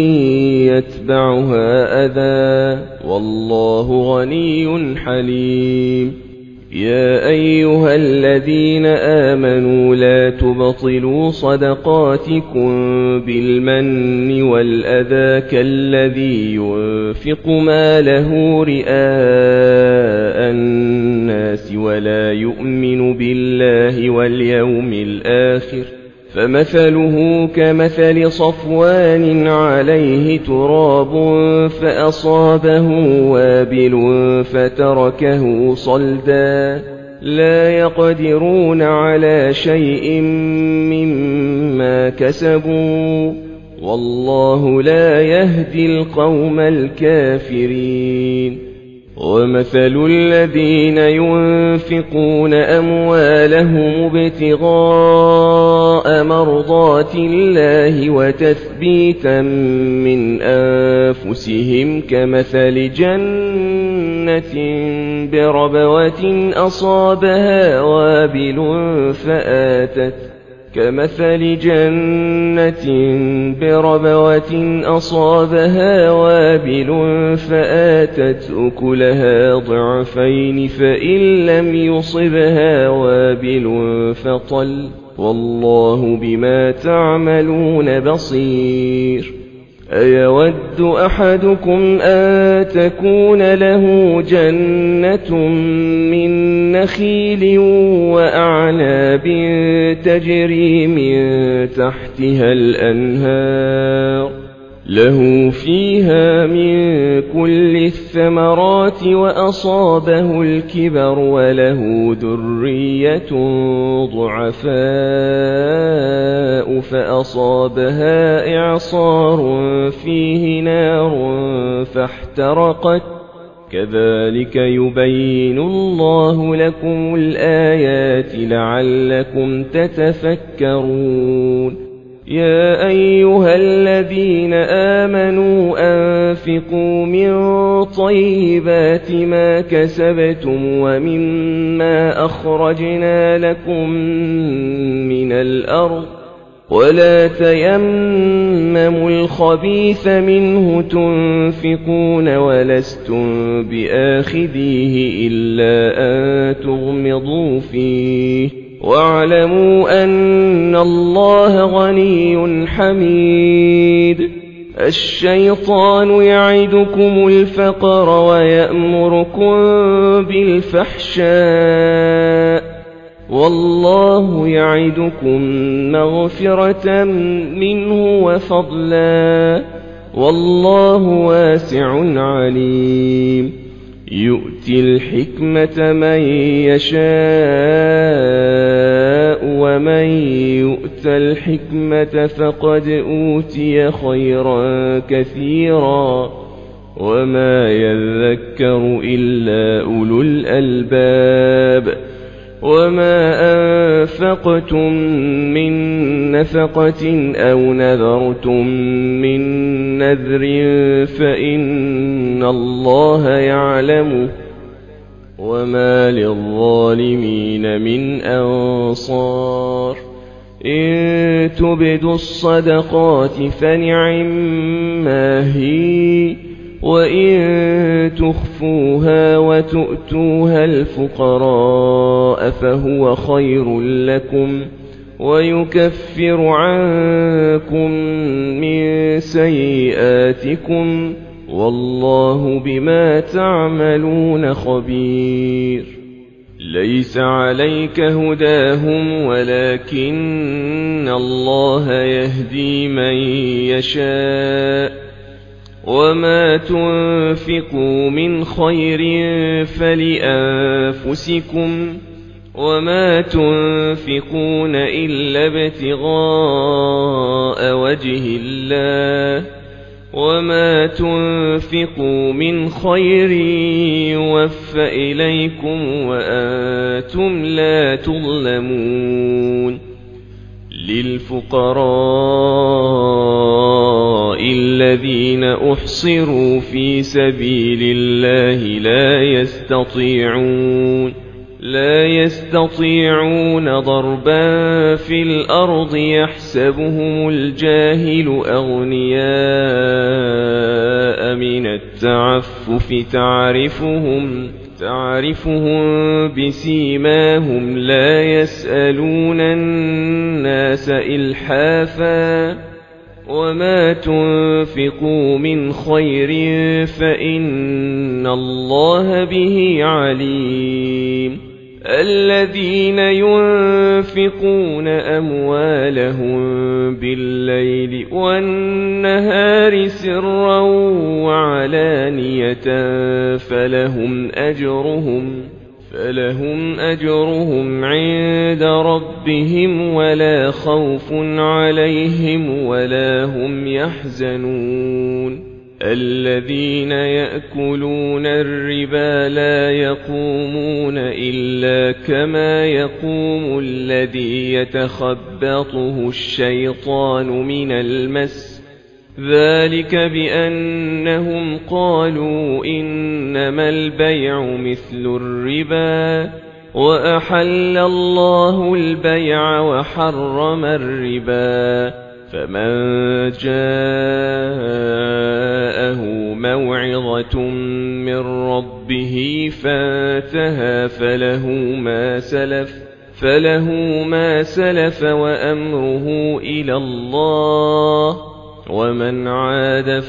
يتبعها أذى والله غني حليم يا أيها الذين آمنوا لا تبطلوا صدقاتكم بالمن والأذى كالذي ينفق ماله رئاء الناس ولا يؤمن بالله واليوم الآخر فمثله كمثل صفوان عليه تراب فأصابه وابل فتركه صلدا لا يقدرون على شيء مما كسبوا والله لا يهدي القوم الكافرين ومثل الذين ينفقون أموالهم ابتغاء مرضات الله وتثبيتا من أنفسهم كمثل جنة بربوة أصابها وابل فآتت كمثل جنة بربوة أصابها وابل فآتت أكلها ضعفين فإن لم يصبها وابل فطل والله بما تعملون بصير أيود أحدكم أن تكون له جنة من نخيل وأعناب تجري من تحتها الأنهار له فيها من كل الثمرات وأصابه الكبر وله ذرية ضعفاء فأصابها إعصار فيه نار فاحترقت كذلك يبين الله لكم الآيات لعلكم تتفكرون يا أيها الذين آمنوا أنفقوا من طيبات ما كسبتم ومما أخرجنا لكم من الأرض ولا تيمموا الخبيث منه تنفقون ولستم بآخذيه إلا أن تغمضوا فيه واعلموا أن الله غني حميد الشيطان يعدكم الفقر ويأمركم بالفحشاء والله يعدكم مغفرة منه وفضلا والله واسع عليم يؤتي الحكمة من يشاء ومن يؤت الحكمة فقد أوتي خيرا كثيرا وما يذكر إلا أولو الألباب وما أنفقتم من نفقة أو نذرتم من نذر فإن الله يعلمه وما للظالمين من أنصار إن تبدوا الصدقات فنعما هي وإن تخفوها وتؤتوها الفقراء فهو خير لكم ويكفر عنكم من سيئاتكم والله بما تعملون خبير ليس عليك هداهم ولكن الله يهدي من يشاء وما تنفقوا من خير فلأنفسكم وما تنفقون إلا ابتغاء وجه الله وما تنفقوا من خير يوفى إليكم وأنتم لا تظلمون للفقراء الذين أحصروا في سبيل الله لا يستطيعون لا يستطيعون ضربا في الأرض يحسبهم الجاهل أغنياء من التعفف تعرفهم تعرفهم بسيماهم لا يسألون الناس إلحافا وما تنفقوا من خير فإن الله به عليم الذين ينفقون أموالهم بالليل والنهار سرا وعلانية فلهم أجرهم فلهم أجرهم عند ربهم ولا خوف عليهم ولا هم يحزنون الذين يأكلون الربا لا يقومون إلا كما يقوم الذي يتخبطه الشيطان من المس ذلك بأنهم قالوا إنما البيع مثل الربا وأحل الله البيع وحرم الربا فمن جاءه موعظة من ربه فانتهى فله ما سلف فله ما سلف وأمره إلى الله ومن عاد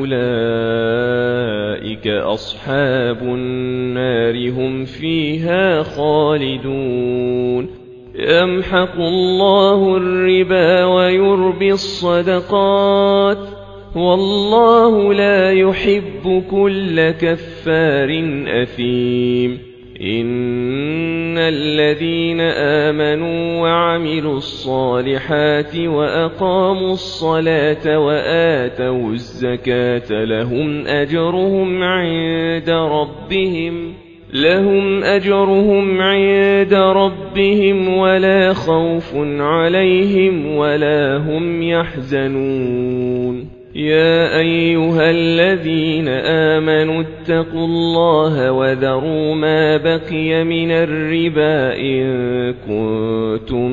فأولئك أصحاب النار هم فيها خالدون يمحق الله الربا ويربي الصدقات والله لا يحب كل كفار أثيم إن الذين آمنوا وعملوا الصالحات وأقاموا الصلاة وآتوا الزكاة لهم أجرهم عند ربهم لهم أجرهم عند ربهم ولا خوف عليهم ولا هم يحزنون يا أيها الذين آمنوا اتقوا الله وذروا ما بقي من الربا إن كنتم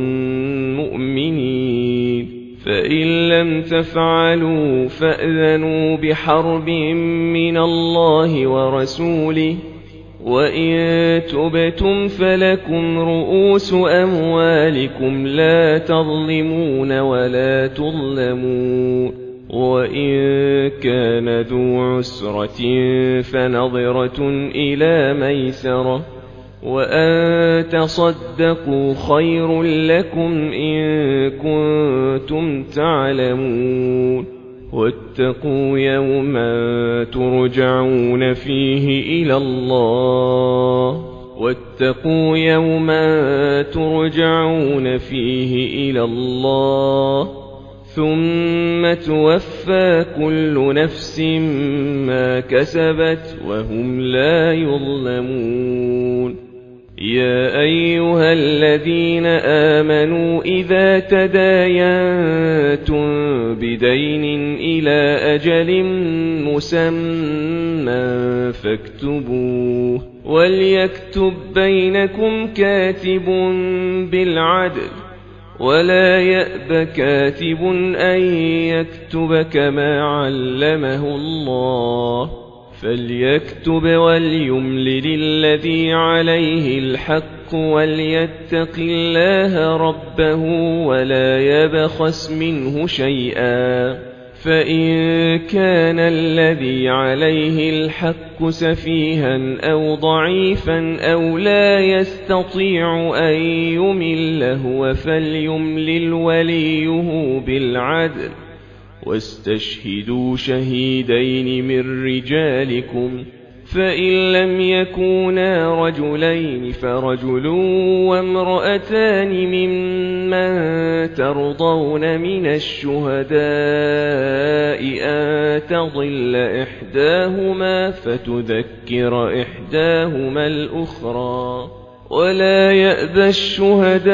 مؤمنين فإن لم تفعلوا فأذنوا بحرب من الله ورسوله وإن تبتم فلكم رؤوس أموالكم لا تظلمون ولا تظلمون وإن كان ذو عسرة فنظرة إلى ميسرة وأن تصدقوا خير لكم إن كنتم تعلمون واتقوا يوما ترجعون فيه إلى الله واتقوا يوما ترجعون فيه إلى الله ثم توفى كل نفس ما كسبت وهم لا يظلمون يا أيها الذين آمنوا إذا تداينتم بدين إلى أجل مسمى فاكتبوه وليكتب بينكم كاتب بالعدل ولا يأب كاتب أن يكتب كما علمه الله فليكتب وليملل الذي عليه الحق وليتق الله ربه ولا يبخس منه شيئا فإن كان الذي عليه الحق سفيها أو ضعيفا أو لا يستطيع أن يمل هو فليملل وليه بالعدل واستشهدوا شهيدين من رجالكم فإن لم يكونا رجلين فرجل وامرأتان ممن ترضون من الشهداء أن تضل إحداهما فتذكر إحداهما الأخرى ولا يأبى الشهداء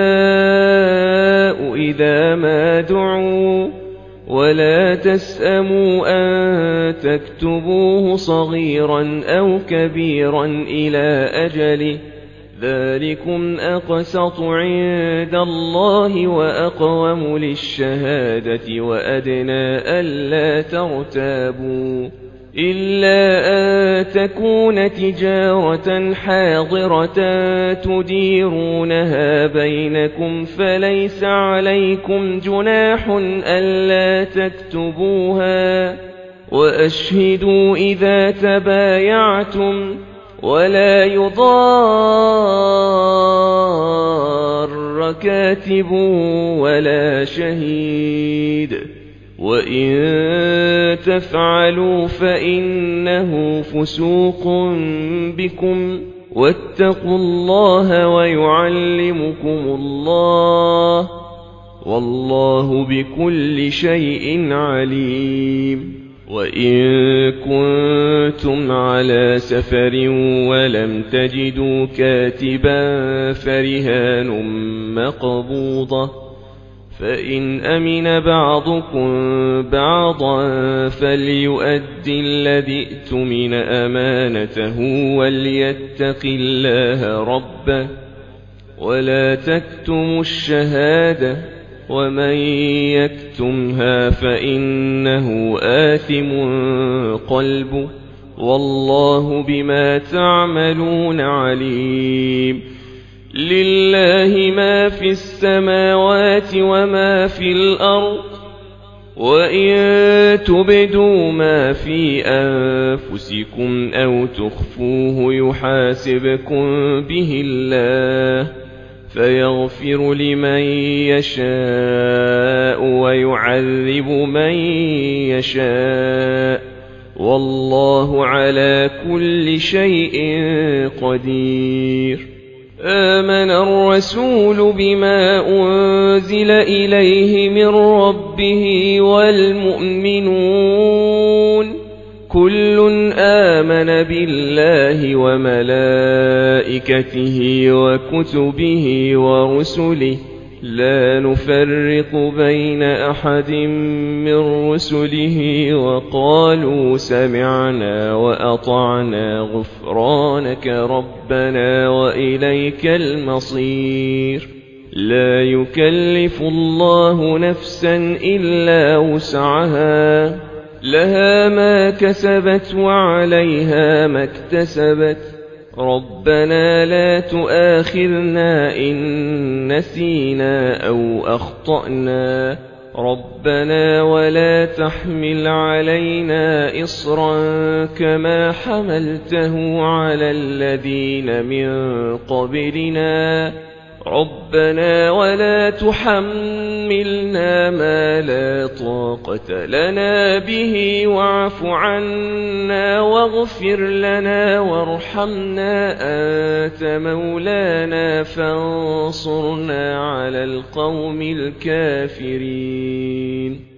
إذا ما دعوا ولا تسأموا أن تكتبوه صغيرا أو كبيرا إلى أجله ذلكم أقسط عند الله وأقوم للشهادة وأدنى ألا ترتابوا إلا أن تكون تجارة حاضرة تديرونها بينكم فليس عليكم جناح ألا تكتبوها وأشهدوا إذا تبايعتم ولا يضار كاتب ولا شهيد وإن تفعلوا فإنه فسوق بكم واتقوا الله ويعلمكم الله والله بكل شيء عليم وإن كنتم على سفر ولم تجدوا كاتبا فرهان مقبوضة، فإن أمن بعضكم بعضا فليؤد الذي ائتمن أمانته وليتق الله ربه ولا تكتموا الشهادة ومن يكتمها فإنه آثم قلبه والله بما تعملون عليم. لله ما في السماوات وما في الأرض، وإن تبدوا ما في أنفسكم أو تخفوه يحاسبكم به الله فيغفر لمن يشاء ويعذب من يشاء والله على كل شيء قدير. آمن الرسول بما أنزل إليه من ربه والمؤمنون كل آمن بالله وملائكته وكتبه ورسله لا نفرق بين أحد من رسله وقالوا سمعنا وأطعنا غفرانك ربنا وإليك المصير. لا يكلف الله نفسا إلا وسعها لها ما كسبت وعليها ما اكتسبت ربنا لا تؤاخذنا إن نسينا أو أخطأنا ربنا ولا تحمل علينا إصرا كما حملته على الذين من قبلنا ربنا ولا تحملنا ما لا طاقة لنا به واعف عنا واغفر لنا وارحمنا أنت مولانا فانصرنا على القوم الكافرين.